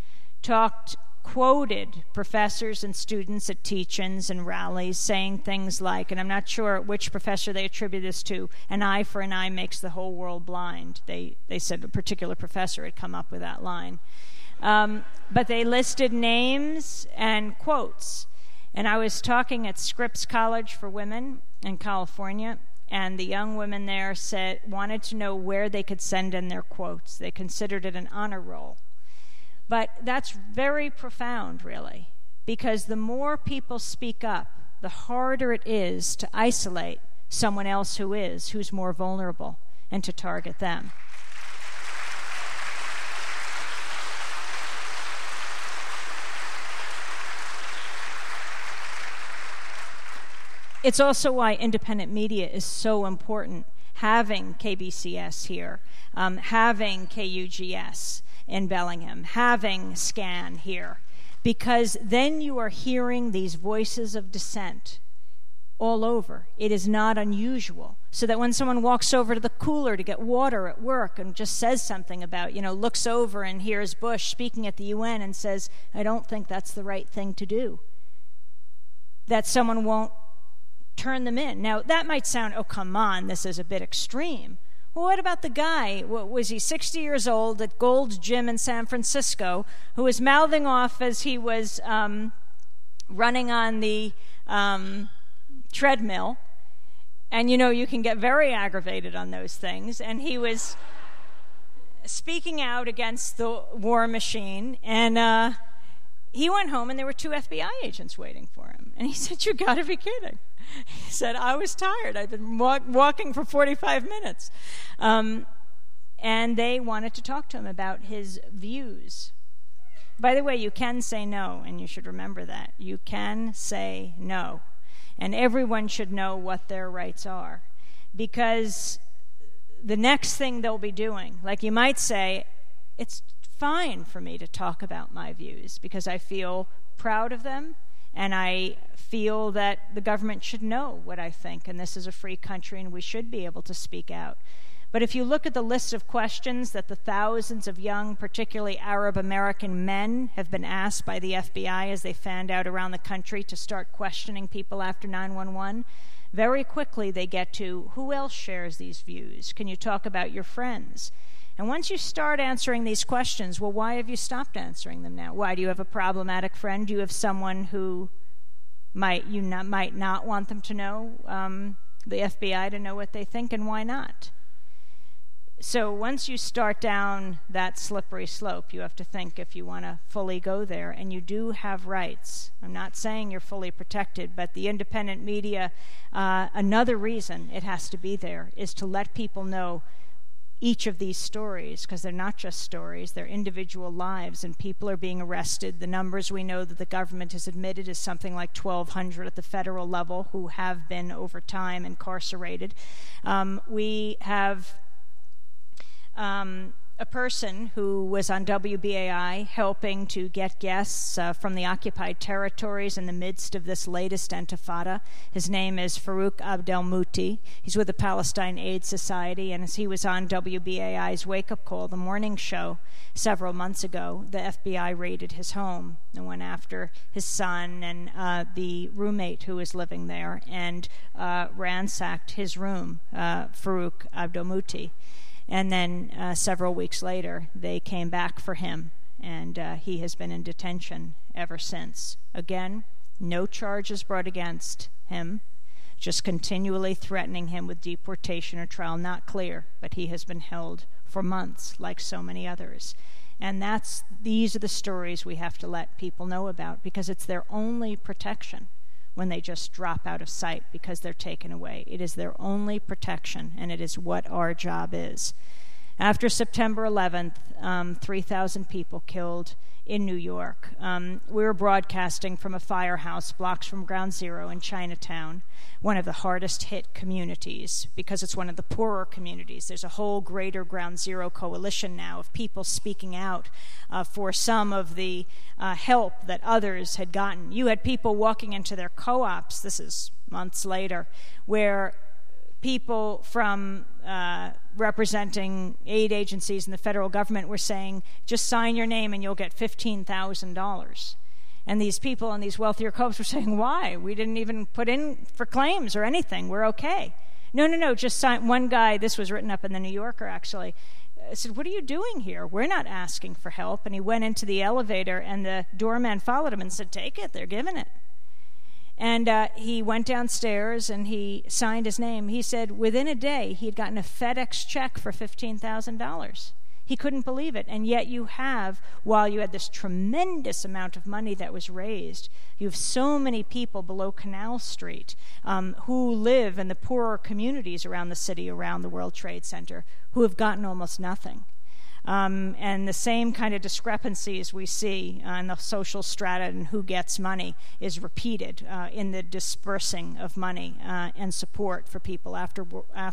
quoted professors and students at teach-ins and rallies saying things like, and I'm not sure which professor they attribute this to, an eye for an eye makes the whole world blind. They said a particular professor had come up with that line. But they listed names and quotes. And I was talking at Scripps College for Women in California, and the young women there wanted to know where they could send in their quotes. They considered it an honor roll. But that's very profound, really, because the more people speak up, the harder it is to isolate someone else who's more vulnerable, and to target them. It's also why independent media is so important, having KBCS here, having KUGS in Bellingham, having SCAN here, because then you are hearing these voices of dissent all over. It is not unusual. So that when someone walks over to the cooler to get water at work and just says something about, looks over and hears Bush speaking at the UN and says, I don't think that's the right thing to do, that someone won't turn them in. Now, that might sound, oh, come on, this is a bit extreme. Well, what about the guy, was he 60 years old at Gold's Gym in San Francisco, who was mouthing off as he was running on the treadmill? And, you can get very aggravated on those things. And he was speaking out against the war machine. And he went home, and there were 2 FBI agents waiting for him. And he said, you got to be kidding. He said, I was tired. I'd been walking for 45 minutes. And they wanted to talk to him about his views. By the way, you can say no, and you should remember that. You can say no. And everyone should know what their rights are. Because the next thing they'll be doing, like you might say, it's fine for me to talk about my views because I feel proud of them, and I feel that the government should know what I think, and this is a free country and we should be able to speak out. But if you look at the list of questions that the thousands of young, particularly Arab American men, have been asked by the FBI as they fanned out around the country to start questioning people after 9/11, very quickly they get to, who else shares these views? Can you talk about your friends? And once you start answering these questions, well, why have you stopped answering them now? Why do you have a problematic friend? Do you have someone who might not want them to know, the FBI to know what they think, and why not? So once you start down that slippery slope, you have to think if you want to fully go there, and you do have rights. I'm not saying you're fully protected, but the independent media, another reason it has to be there is to let people know each of these stories, because they're not just stories, they're individual lives, and people are being arrested. The numbers we know that the government has admitted is something like 1,200 at the federal level who have been over time incarcerated. We have a person who was on WBAI helping to get guests from the occupied territories in the midst of this latest intifada. His name is Farouk Abdelmouti. He's with the Palestine Aid Society, and as he was on WBAI's Wake Up Call, the morning show, several months ago, the FBI raided his home and went after his son and the roommate who was living there and ransacked his room, Farouk Abdelmouti. And then several weeks later, they came back for him, and he has been in detention ever since. Again, no charges brought against him, just continually threatening him with deportation or trial, not clear, but he has been held for months, like so many others. And these are the stories we have to let people know about, because it's their only protection when they just drop out of sight because they're taken away. It is their only protection, and it is what our job is. After September 11th, 3,000 people killed in New York. We were broadcasting from a firehouse blocks from Ground Zero in Chinatown, one of the hardest hit communities because it's one of the poorer communities. There's a whole greater Ground Zero coalition now of people speaking out for some of the help that others had gotten. You had people walking into their co-ops, this is months later, where people from representing aid agencies and the federal government were saying, just sign your name and you'll get $15,000. And these people in these wealthier co-ops were saying, why? We didn't even put in for claims or anything. We're okay. No, just sign. One guy, this was written up in the New Yorker actually, said, what are you doing here? We're not asking for help. And he went into the elevator and the doorman followed him and said, take it, they're giving it. And he went downstairs and he signed his name. He said within a day he had gotten a FedEx check for $15,000. He couldn't believe it. And yet you have, while you had this tremendous amount of money that was raised, you have so many people below Canal Street who live in the poorer communities around the city, around the World Trade Center, who have gotten almost nothing. And the same kind of discrepancies we see in the social strata and who gets money is repeated in the dispersing of money and support for people after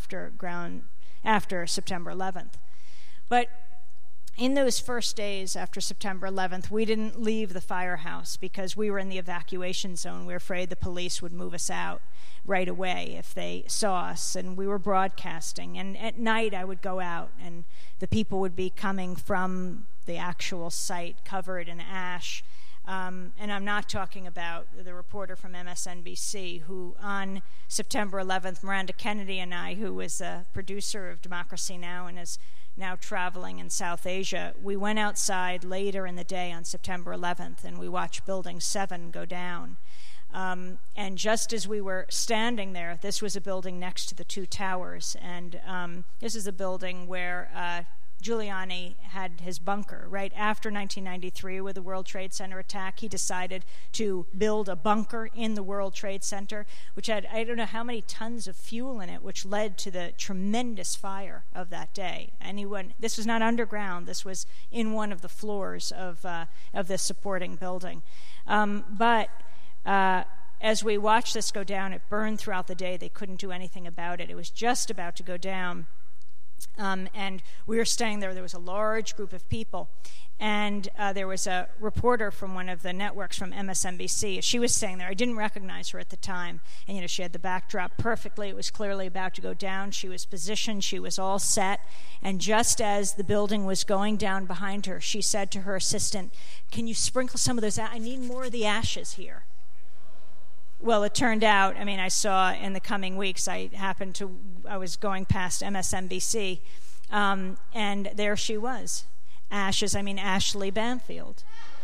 September 11th. But in those first days after September 11th, we didn't leave the firehouse because we were in the evacuation zone. We were afraid the police would move us out right away if they saw us, and we were broadcasting. And at night I would go out, and the people would be coming from the actual site covered in ash. And I'm not talking about the reporter from MSNBC who on September 11th, Miranda Kennedy and I, who was a producer of Democracy Now! And is now traveling in South Asia, we went outside later in the day on September 11th and we watched Building 7 go down. And just as we were standing there, this was a building next to the two towers, and this is a building where Giuliani had his bunker. Right after 1993, with the World Trade Center attack, he decided to build a bunker in the World Trade Center, which had, I don't know how many tons of fuel in it, which led to the tremendous fire of that day. This was not underground, this was in one of the floors of this supporting building. But as we watched this go down, it burned throughout the day. They couldn't do anything about it. It was just about to go down. And we were staying there. There was a large group of people. And there was a reporter from one of the networks from MSNBC. She was staying there. I didn't recognize her at the time. And, she had the backdrop perfectly. It was clearly about to go down. She was positioned. She was all set. And just as the building was going down behind her, she said to her assistant, can you sprinkle some of those I need more of the ashes here. Well, it turned out, I saw in the coming weeks, I was going past MSNBC, and there she was. Ashes, Ashley Banfield.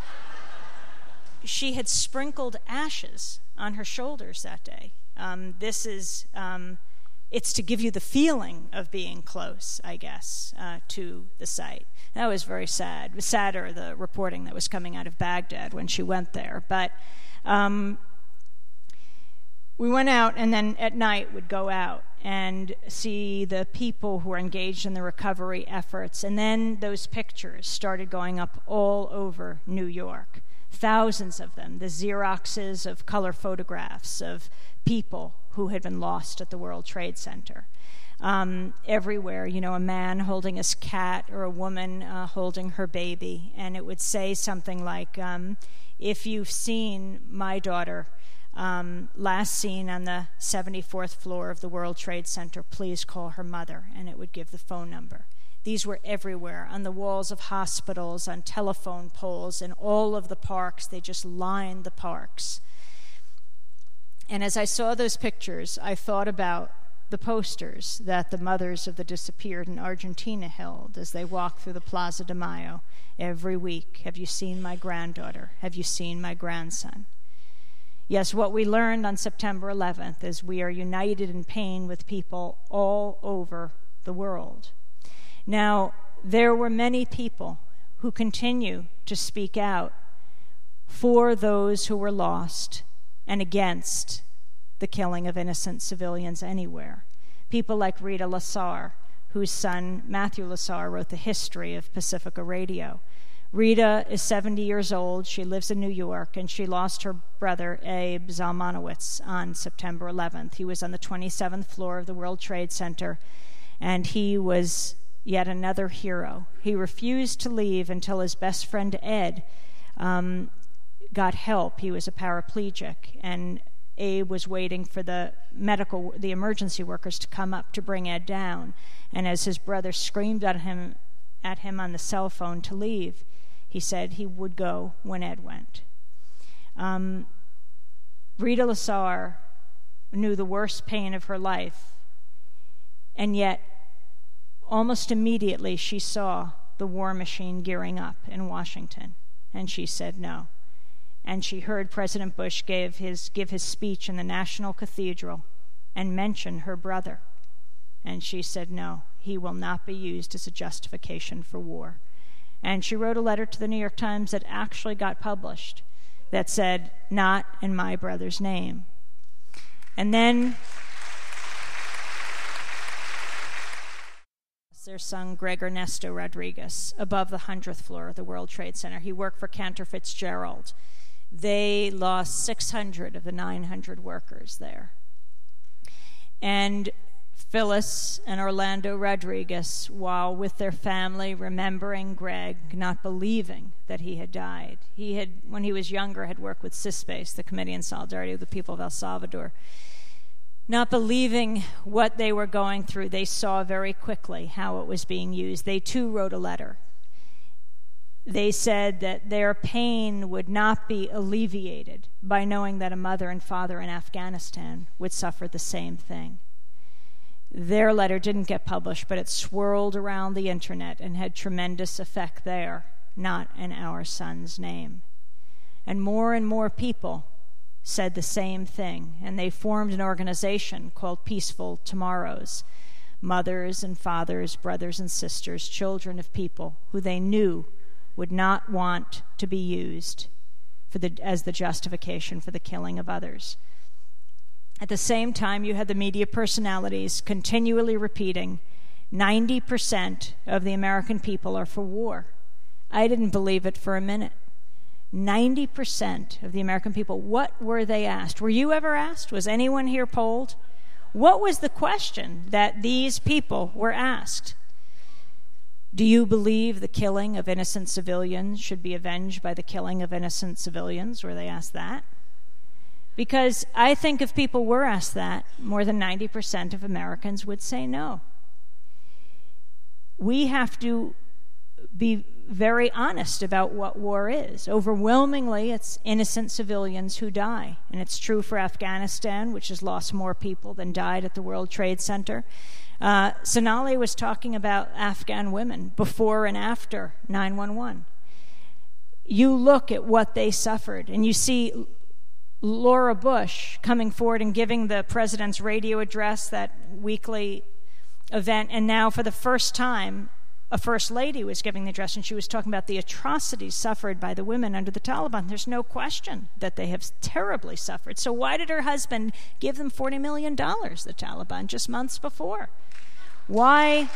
She had sprinkled ashes on her shoulders that day. This is it's to give you the feeling of being close, I guess, to the site. That was very sad. It was sadder, the reporting that was coming out of Baghdad when she went there. But we went out, and then at night would go out and see the people who were engaged in the recovery efforts. And then those pictures started going up all over New York. Thousands of them, the Xeroxes of color photographs of people who had been lost at the World Trade Center. Everywhere, a man holding his cat or a woman holding her baby. And it would say something like, if you've seen my daughter last seen on the 74th floor of the World Trade Center, please call her mother. And it would give the phone number. These were everywhere, on the walls of hospitals, on telephone poles, in all of the parks. They just lined the parks. And as I saw those pictures, I thought about the posters that the mothers of the disappeared in Argentina held as they walked through the Plaza de Mayo every week. Have you seen my granddaughter? Have you seen my grandson? Yes, what we learned on September 11th is we are united in pain with people all over the world. Now, there were many people who continue to speak out for those who were lost and against the killing of innocent civilians anywhere. People like Rita Lasar, whose son Matthew Lasar wrote the history of Pacifica Radio. Rita is 70 years old. She lives in New York, and she lost her brother, Abe Zalmanowitz, on September 11th. He was on the 27th floor of the World Trade Center, and he was yet another hero. He refused to leave until his best friend, Ed, got help. He was a paraplegic, and Abe was waiting for the emergency workers to come up to bring Ed down. And as his brother screamed at him on the cell phone to leave, he said he would go when Ed went. Rita Lasar knew the worst pain of her life, and yet almost immediately she saw the war machine gearing up in Washington, and she said no. And she heard President Bush give his speech in the National Cathedral and mention her brother. And she said, no, he will not be used as a justification for war. And she wrote a letter to the New York Times that actually got published that said, not in my brother's name. And then their son, Greg Ernesto Rodriguez, above the 100th floor of the World Trade Center. He worked for Cantor Fitzgerald. They lost 600 of the 900 workers there. And Phyllis and Orlando Rodriguez, while with their family, remembering Greg, not believing that he had died. He had, when he was younger, had worked with CISPACE, the Committee in Solidarity with the People of El Salvador. Not believing what they were going through, they saw very quickly how it was being used. They too wrote a letter. They said that their pain would not be alleviated by knowing that a mother and father in Afghanistan would suffer the same thing. Their letter didn't get published, but it swirled around the internet and had tremendous effect there, not in our son's name. And more people said the same thing, and they formed an organization called Peaceful Tomorrows. Mothers and fathers, brothers and sisters, children of people who they knew would not want to be used as the justification for the killing of others. At the same time, you had the media personalities continually repeating, 90% of the American people are for war. I didn't believe it for a minute. 90% of the American people, what were they asked? Were you ever asked? Was anyone here polled? What was the question that these people were asked? Do you believe the killing of innocent civilians should be avenged by the killing of innocent civilians? Were they asked that? Because I think if people were asked that, more than 90% of Americans would say no. We have to be very honest about what war is. Overwhelmingly, it's innocent civilians who die. And it's true for Afghanistan, which has lost more people than died at the World Trade Center. Sonali was talking about Afghan women before and after 9/11. You look at what they suffered, and you see Laura Bush coming forward and giving the president's radio address, that weekly event, and now for the first time, a first lady was giving the address, and she was talking about the atrocities suffered by the women under the Taliban. There's no question that they have terribly suffered. So why did her husband give them $40 million, the Taliban, just months before? Why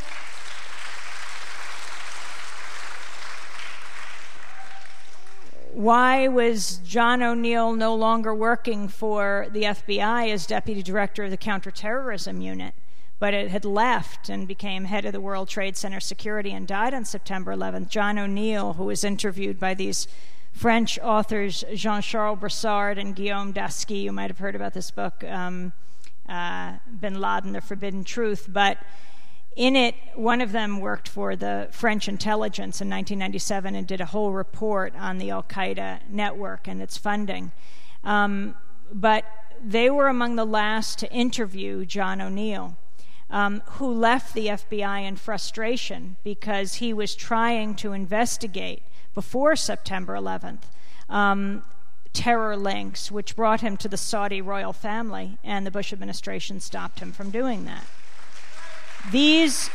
was John O'Neill no longer working for the FBI as deputy director of the counterterrorism unit, but it had left and became head of the World Trade Center security and died on September 11th? John O'Neill, who was interviewed by these French authors, Jean-Charles Brassard and Guillaume Dasky, you might have heard about this book, Bin Laden, The Forbidden Truth, but in it, one of them worked for the French intelligence in 1997 and did a whole report on the Al-Qaeda network and its funding. But they were among the last to interview John O'Neill, who left the FBI in frustration because he was trying to investigate, before September 11th, terror links, which brought him to the Saudi royal family, and the Bush administration stopped him from doing that. These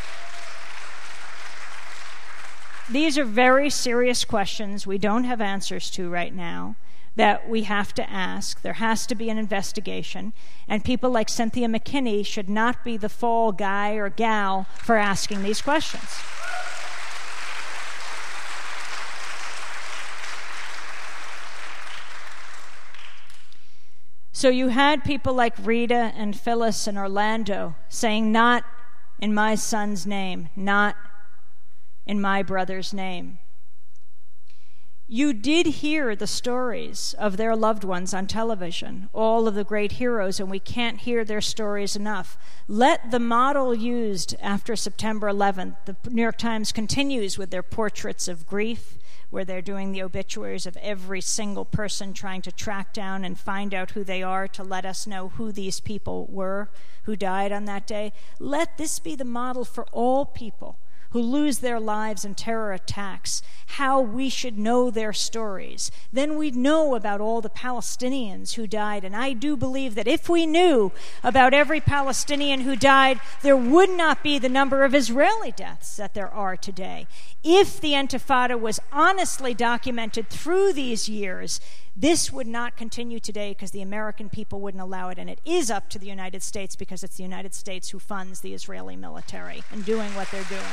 are very serious questions we don't have answers to right now that we have to ask. There has to be an investigation, and people like Cynthia McKinney should not be the fall guy or gal for asking these questions. So you had people like Rita and Phyllis and Orlando saying, not in my son's name, not in my brother's name. You did hear the stories of their loved ones on television, all of the great heroes, and we can't hear their stories enough. Let the model used after September 11th, the New York Times continues with their portraits of grief, where they're doing the obituaries of every single person, trying to track down and find out who they are to let us know who these people were who died on that day. Let this be the model for all people who lose their lives in terror attacks, how we should know their stories. Then we'd know about all the Palestinians who died, and I do believe that if we knew about every Palestinian who died, there would not be the number of Israeli deaths that there are today. If the Intifada was honestly documented through these years, this would not continue today because the American people wouldn't allow it, and it is up to the United States because it's the United States who funds the Israeli military and doing what they're doing.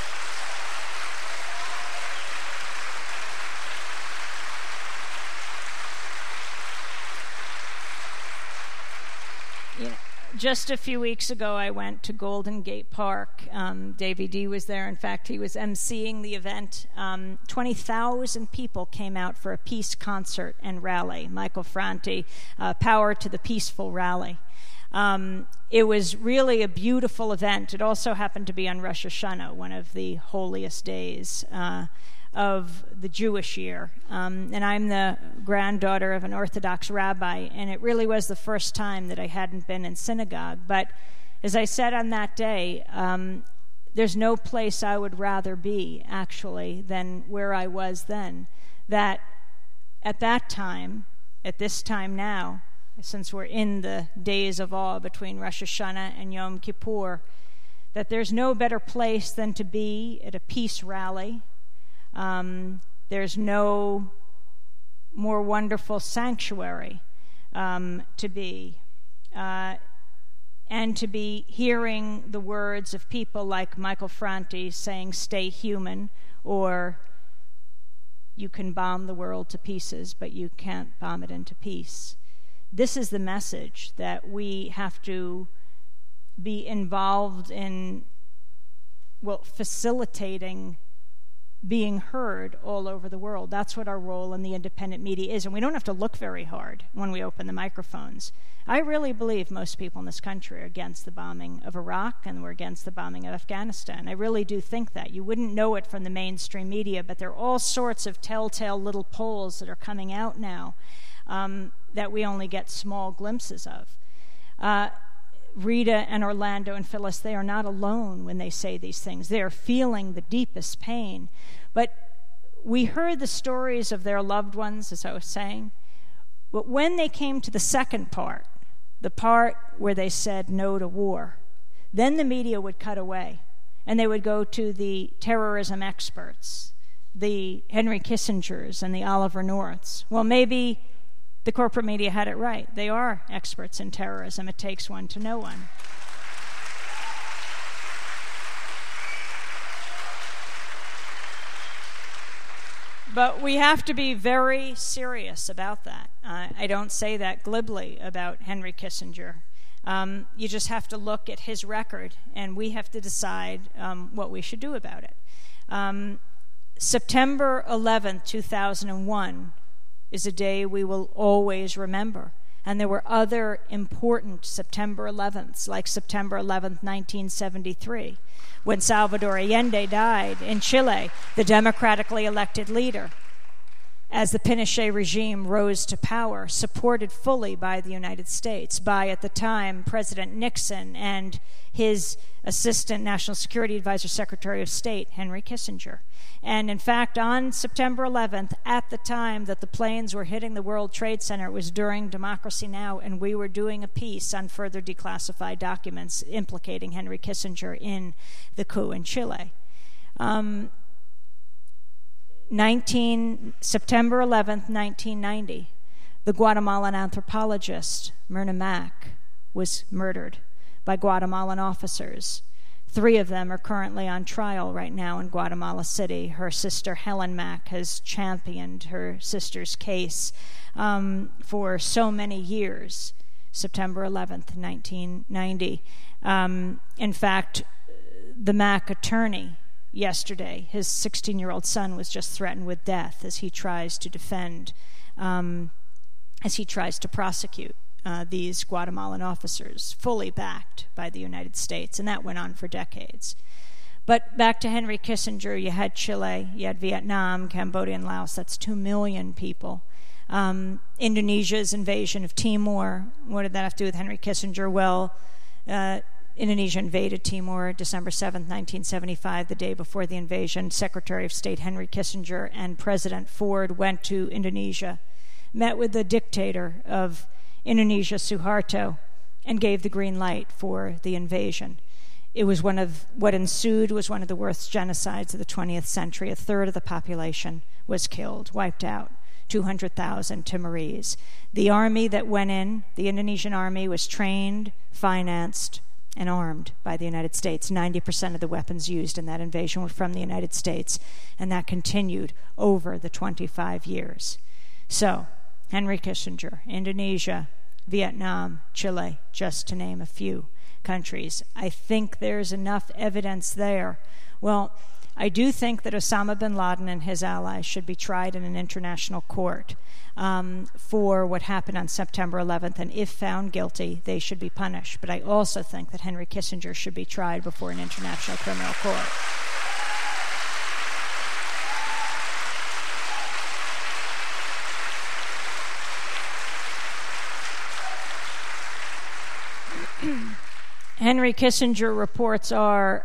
Just a few weeks ago, I went to Golden Gate Park. Davey D was there. In fact, he was emceeing the event. 20,000 people came out for a peace concert and rally. Michael Franti, Power to the Peaceful Rally. It was really a beautiful event. It also happened to be on Rosh Hashanah, one of the holiest days of the Jewish year. And I'm the granddaughter of an Orthodox rabbi, and it really was the first time that I hadn't been in synagogue. But as I said on that day, there's no place I would rather be, actually, than where I was then. That at that time, at this time now, since we're in the days of awe between Rosh Hashanah and Yom Kippur, that there's no better place than to be at a peace rally. There's no more wonderful sanctuary to be, and to be hearing the words of people like Michael Franti saying, "Stay human," or "You can bomb the world to pieces, but you can't bomb it into peace." This is the message that we have to be involved in, facilitating being heard all over the world. That's what our role in the independent media is, and we don't have to look very hard when we open the microphones. I really believe most people in this country are against the bombing of Iraq, and we're against the bombing of Afghanistan. I really do think that. You wouldn't know it from the mainstream media, but there are all sorts of telltale little polls that are coming out now that we only get small glimpses of. Rita and Orlando and Phyllis, they are not alone when they say these things. They are feeling the deepest pain. But we heard the stories of their loved ones, as I was saying. But when they came to the second part, the part where they said no to war, then the media would cut away, and they would go to the terrorism experts, the Henry Kissingers and the Oliver Norths. Well, maybe the corporate media had it right. They are experts in terrorism. It takes one to know one. But we have to be very serious about that. I don't say that glibly about Henry Kissinger. You just have to look at his record, and we have to decide what we should do about it. September 11th, 2001 is a day we will always remember. And there were other important September 11ths, like September 11th, 1973, when Salvador Allende died in Chile, the democratically elected leader, as the Pinochet regime rose to power, supported fully by the United States, by, at the time, President Nixon and his Assistant National Security Advisor, Secretary of State, Henry Kissinger. And in fact, on September 11th, at the time that the planes were hitting the World Trade Center, it was during Democracy Now!, and we were doing a piece on further declassified documents implicating Henry Kissinger in the coup in Chile. September 11th, 1990, the Guatemalan anthropologist Myrna Mack was murdered by Guatemalan officers. 3 of them are currently on trial right now in Guatemala City. Her sister Helen Mack has championed her sister's case for so many years. September 11th, 1990. In fact, the Mack attorney yesterday, his 16-year-old son was just threatened with death as he tries to defend, as he tries to prosecute these Guatemalan officers, fully backed by the United States, and that went on for decades. But back to Henry Kissinger, you had Chile, you had Vietnam, Cambodia, and Laos. That's 2 million people. Indonesia's invasion of Timor, what did that have to do with Henry Kissinger? Well, Indonesia invaded Timor December 7th, 1975, the day before the invasion. Secretary of State Henry Kissinger and President Ford went to Indonesia, met with the dictator of Indonesia, Suharto, and gave the green light for the invasion. It was what ensued was one of the worst genocides of the 20th century. 1/3 of the population was killed, wiped out. 200,000 Timorese. The army that went in, the Indonesian army, was trained, financed, and armed by the United States. 90% of the weapons used in that invasion were from the United States, and that continued over the 25 years. So, Henry Kissinger, Indonesia, Vietnam, Chile, just to name a few countries. I think there's enough evidence there. Well, I do think that Osama bin Laden and his allies should be tried in an international court for what happened on September 11th, and if found guilty, they should be punished. But I also think that Henry Kissinger should be tried before an international criminal court. Henry Kissinger reports are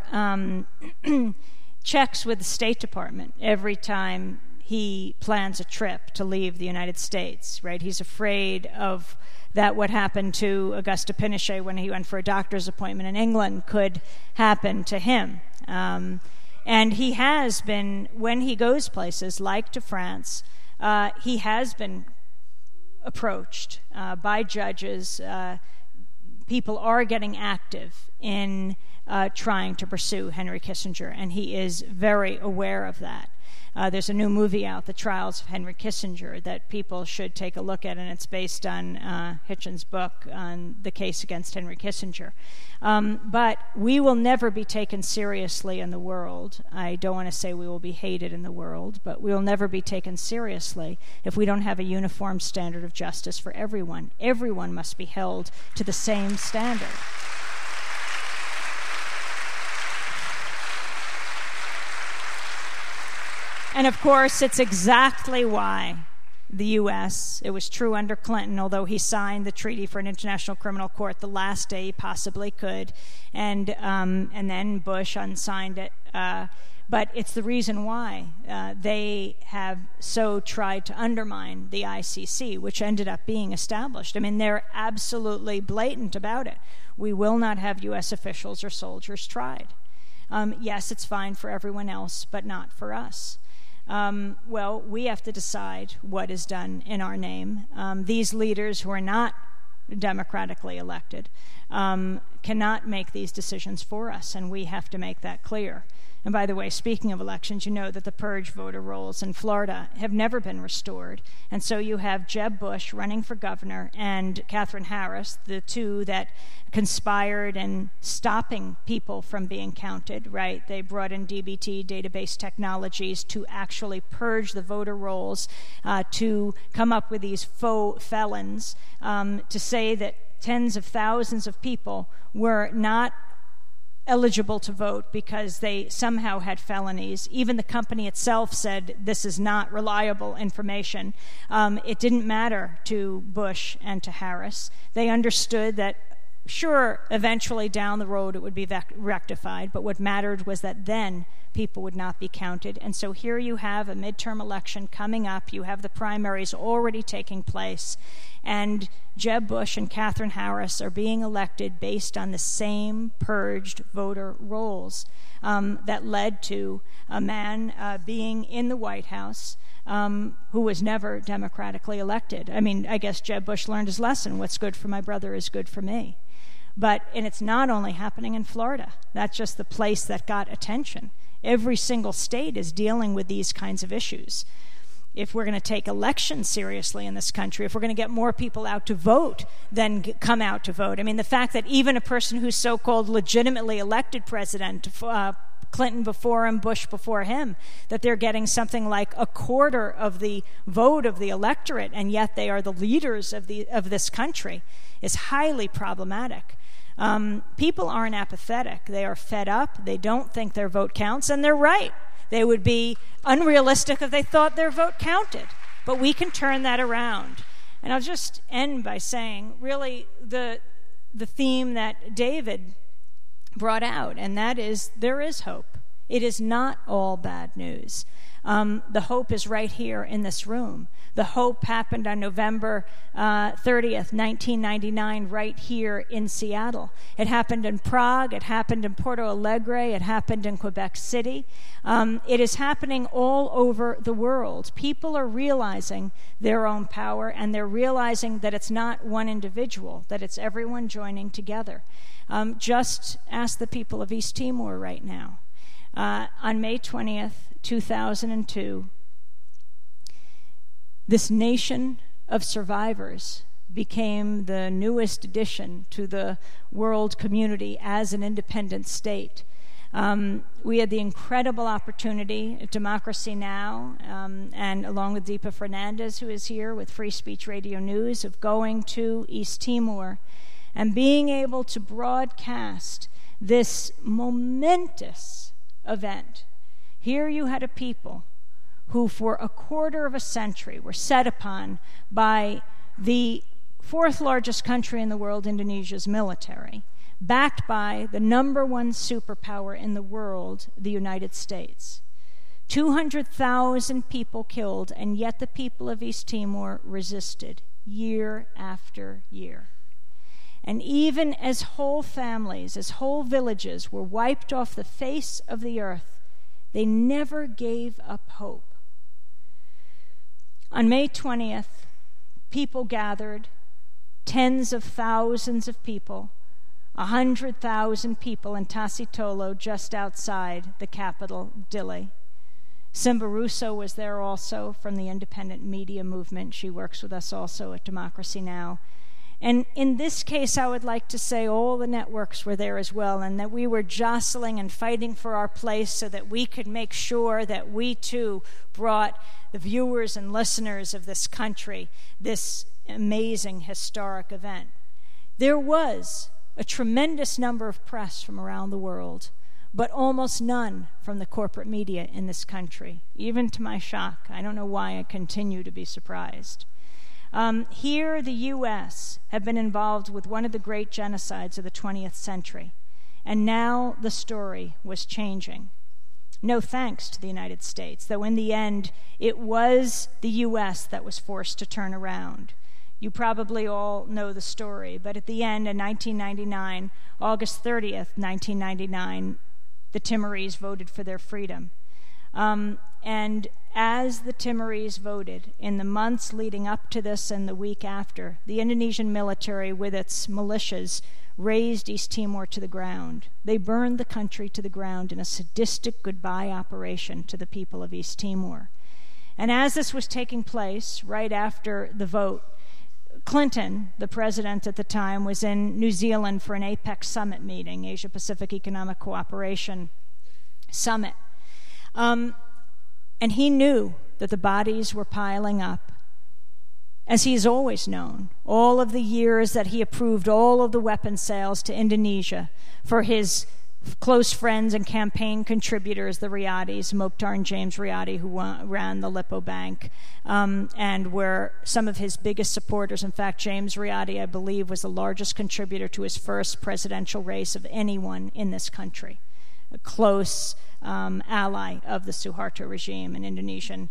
checks with the State Department every time he plans a trip to leave the United States, right? He's afraid of that what happened to Auguste Pinochet when he went for a doctor's appointment in England could happen to him. And he has been, when he goes places like to France, he has been approached by judges. People are getting active in trying to pursue Henry Kissinger, and he is very aware of that. There's a new movie out, The Trials of Henry Kissinger, that people should take a look at, and it's based on Hitchens' book on the case against Henry Kissinger. But we will never be taken seriously in the world. I don't want to say we will be hated in the world, but we will never be taken seriously if we don't have a uniform standard of justice for everyone. Everyone must be held to the same standard. And of course, it's exactly why the U.S. It was true under Clinton, although he signed the Treaty for an International Criminal Court the last day he possibly could, and then Bush unsigned it. But it's the reason why they have so tried to undermine the ICC, which ended up being established. I mean, they're absolutely blatant about it. We will not have U.S. officials or soldiers tried. Yes, it's fine for everyone else, but not for us. Well, we have to decide what is done in our name. These leaders who are not democratically elected cannot make these decisions for us, and we have to make that clear. And by the way, speaking of elections, you know that the purge voter rolls in Florida have never been restored. And so you have Jeb Bush running for governor and Katherine Harris, the two that conspired in stopping people from being counted, right? They brought in DBT, database technologies, to actually purge the voter rolls, to come up with these faux felons, to say that tens of thousands of people were not eligible to vote because they somehow had felonies. Even the company itself said this is not reliable information. It didn't matter to Bush and to Harris. They understood that, sure, eventually down the road it would be rectified, but what mattered was that then people would not be counted. And so here you have a midterm election coming up. You have the primaries already taking place. And Jeb Bush and Katherine Harris are being elected based on the same purged voter rolls that led to a man being in the White House who was never democratically elected. I mean, I guess Jeb Bush learned his lesson. What's good for my brother is good for me. And it's not only happening in Florida. That's just the place that got attention. Every single state is dealing with these kinds of issues. If we're going to take elections seriously in this country, if we're going to get more people out to vote than come out to vote. I mean, the fact that even a person who's so-called legitimately elected president, Clinton before him, Bush before him, that they're getting something like a quarter of the vote of the electorate, and yet they are the leaders of this country, is highly problematic. People aren't apathetic. They are fed up. They don't think their vote counts, and they're right. They would be unrealistic if they thought their vote counted. But we can turn that around. And I'll just end by saying, really, the theme that David brought out, and that is there is hope. It is not all bad news. The hope is right here in this room. The hope happened on November 30th, 1999, right here in Seattle. It happened in Prague. It happened in Porto Alegre. It happened in Quebec City. It is happening all over the world. People are realizing their own power, and they're realizing that it's not one individual, that it's everyone joining together. Just ask the people of East Timor right now. On May 20th, 2002, this nation of survivors became the newest addition to the world community as an independent state. We had the incredible opportunity at Democracy Now! And along with Deepa Fernandez, who is here with Free Speech Radio News, of going to East Timor and being able to broadcast this momentous event. Here you had a people who for a quarter of a century were set upon by the fourth largest country in the world, Indonesia's military, backed by the number one superpower in the world, the United States. 200,000 people killed, and yet the people of East Timor resisted year after year. And even as whole families, as whole villages were wiped off the face of the earth, they never gave up hope. On May 20th, people gathered, tens of thousands of people, 100,000 people in Tasitolo, just outside the capital, Dili. Simba Russo was there also from the independent media movement. She works with us also at Democracy Now! And in this case, I would like to say all the networks were there as well, and that we were jostling and fighting for our place so that we could make sure that we too brought the viewers and listeners of this country this amazing historic event. There was a tremendous number of press from around the world, but almost none from the corporate media in this country, even to my shock. I don't know why I continue to be surprised. Here, the U.S. have been involved with one of the great genocides of the 20th century, and now the story was changing. No thanks to the United States, though in the end, it was the U.S. that was forced to turn around. You probably all know the story, but at the end, in 1999, August 30th, 1999, the Timorese voted for their freedom. And as the Timorese voted, in the months leading up to this and the week after, the Indonesian military, with its militias, razed East Timor to the ground. They burned the country to the ground in a sadistic goodbye operation to the people of East Timor. And as this was taking place, right after the vote, Clinton, the president at the time, was in New Zealand for an APEC summit meeting, Asia-Pacific Economic Cooperation Summit. And he knew that the bodies were piling up, as he has always known, all of the years that he approved all of the weapon sales to Indonesia for his close friends and campaign contributors, the Riyadis, Mokhtar and James Riyadi, who ran the Lippo Bank, and were some of his biggest supporters. In fact, James Riyadi, I believe, was the largest contributor to his first presidential race of anyone in this country, a close ally of the Suharto regime, an Indonesian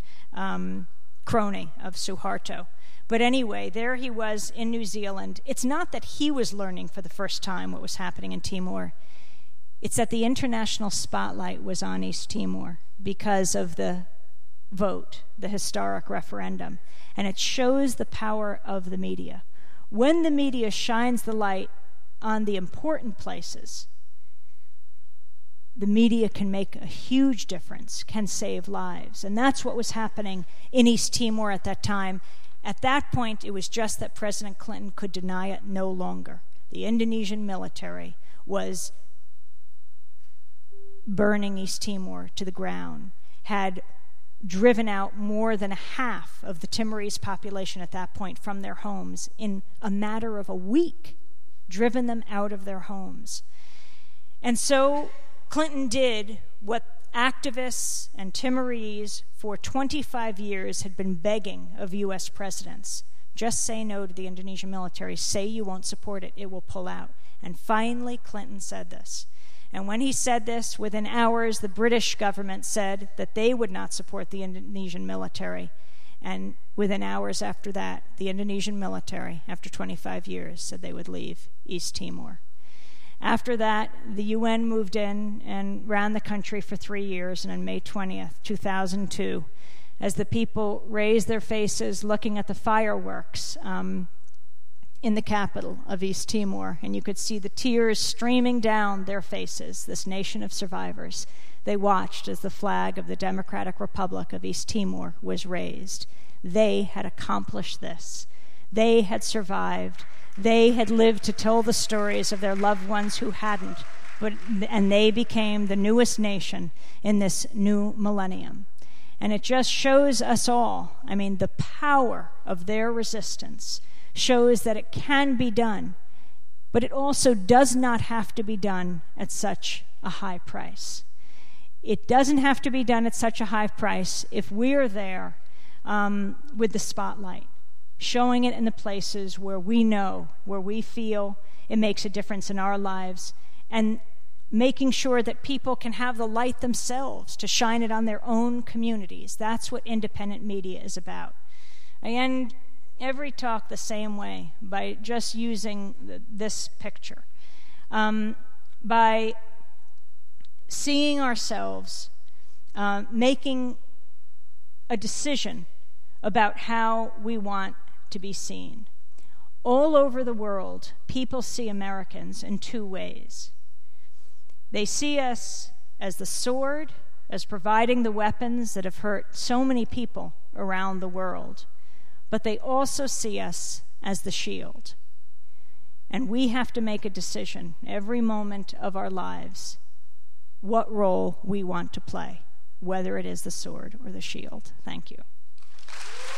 crony of Suharto. But anyway, there he was in New Zealand. It's not that he was learning for the first time what was happening in Timor. It's that the international spotlight was on East Timor because of the vote, the historic referendum. And it shows the power of the media. When the media shines the light on the important places, the media can make a huge difference, can save lives. And that's what was happening in East Timor at that time. At that point, it was just that President Clinton could deny it no longer. The Indonesian military was burning East Timor to the ground, had driven out more than half of the Timorese population at that point from their homes in a matter of a week, driven them out of their homes. And so Clinton did what activists and Timorese for 25 years had been begging of U.S. presidents. Just say no to the Indonesian military. Say you won't support it. It will pull out. And finally, Clinton said this. And when he said this, within hours, the British government said that they would not support the Indonesian military. And within hours after that, the Indonesian military, after 25 years, said they would leave East Timor. After that, the UN moved in and ran the country for 3 years, and on May 20th, 2002, as the people raised their faces looking at the fireworks in the capital of East Timor, and you could see the tears streaming down their faces, this nation of survivors, they watched as the flag of the Democratic Republic of East Timor was raised. They had accomplished this. They had survived. They had lived to tell the stories of their loved ones who hadn't, and they became the newest nation in this new millennium. And it just shows us all, the power of their resistance shows that it can be done, but it also does not have to be done at such a high price. It doesn't have to be done at such a high price if we're there with the spotlight, showing it in the places where we know, where we feel it makes a difference in our lives, and making sure that people can have the light themselves to shine it on their own communities. That's what independent media is about. I end every talk the same way, by just using this picture. By seeing ourselves making a decision about how we want to be seen. All over the world, people see Americans in two ways. They see us as the sword, as providing the weapons that have hurt so many people around the world, but they also see us as the shield. And we have to make a decision every moment of our lives what role we want to play, whether it is the sword or the shield. Thank you.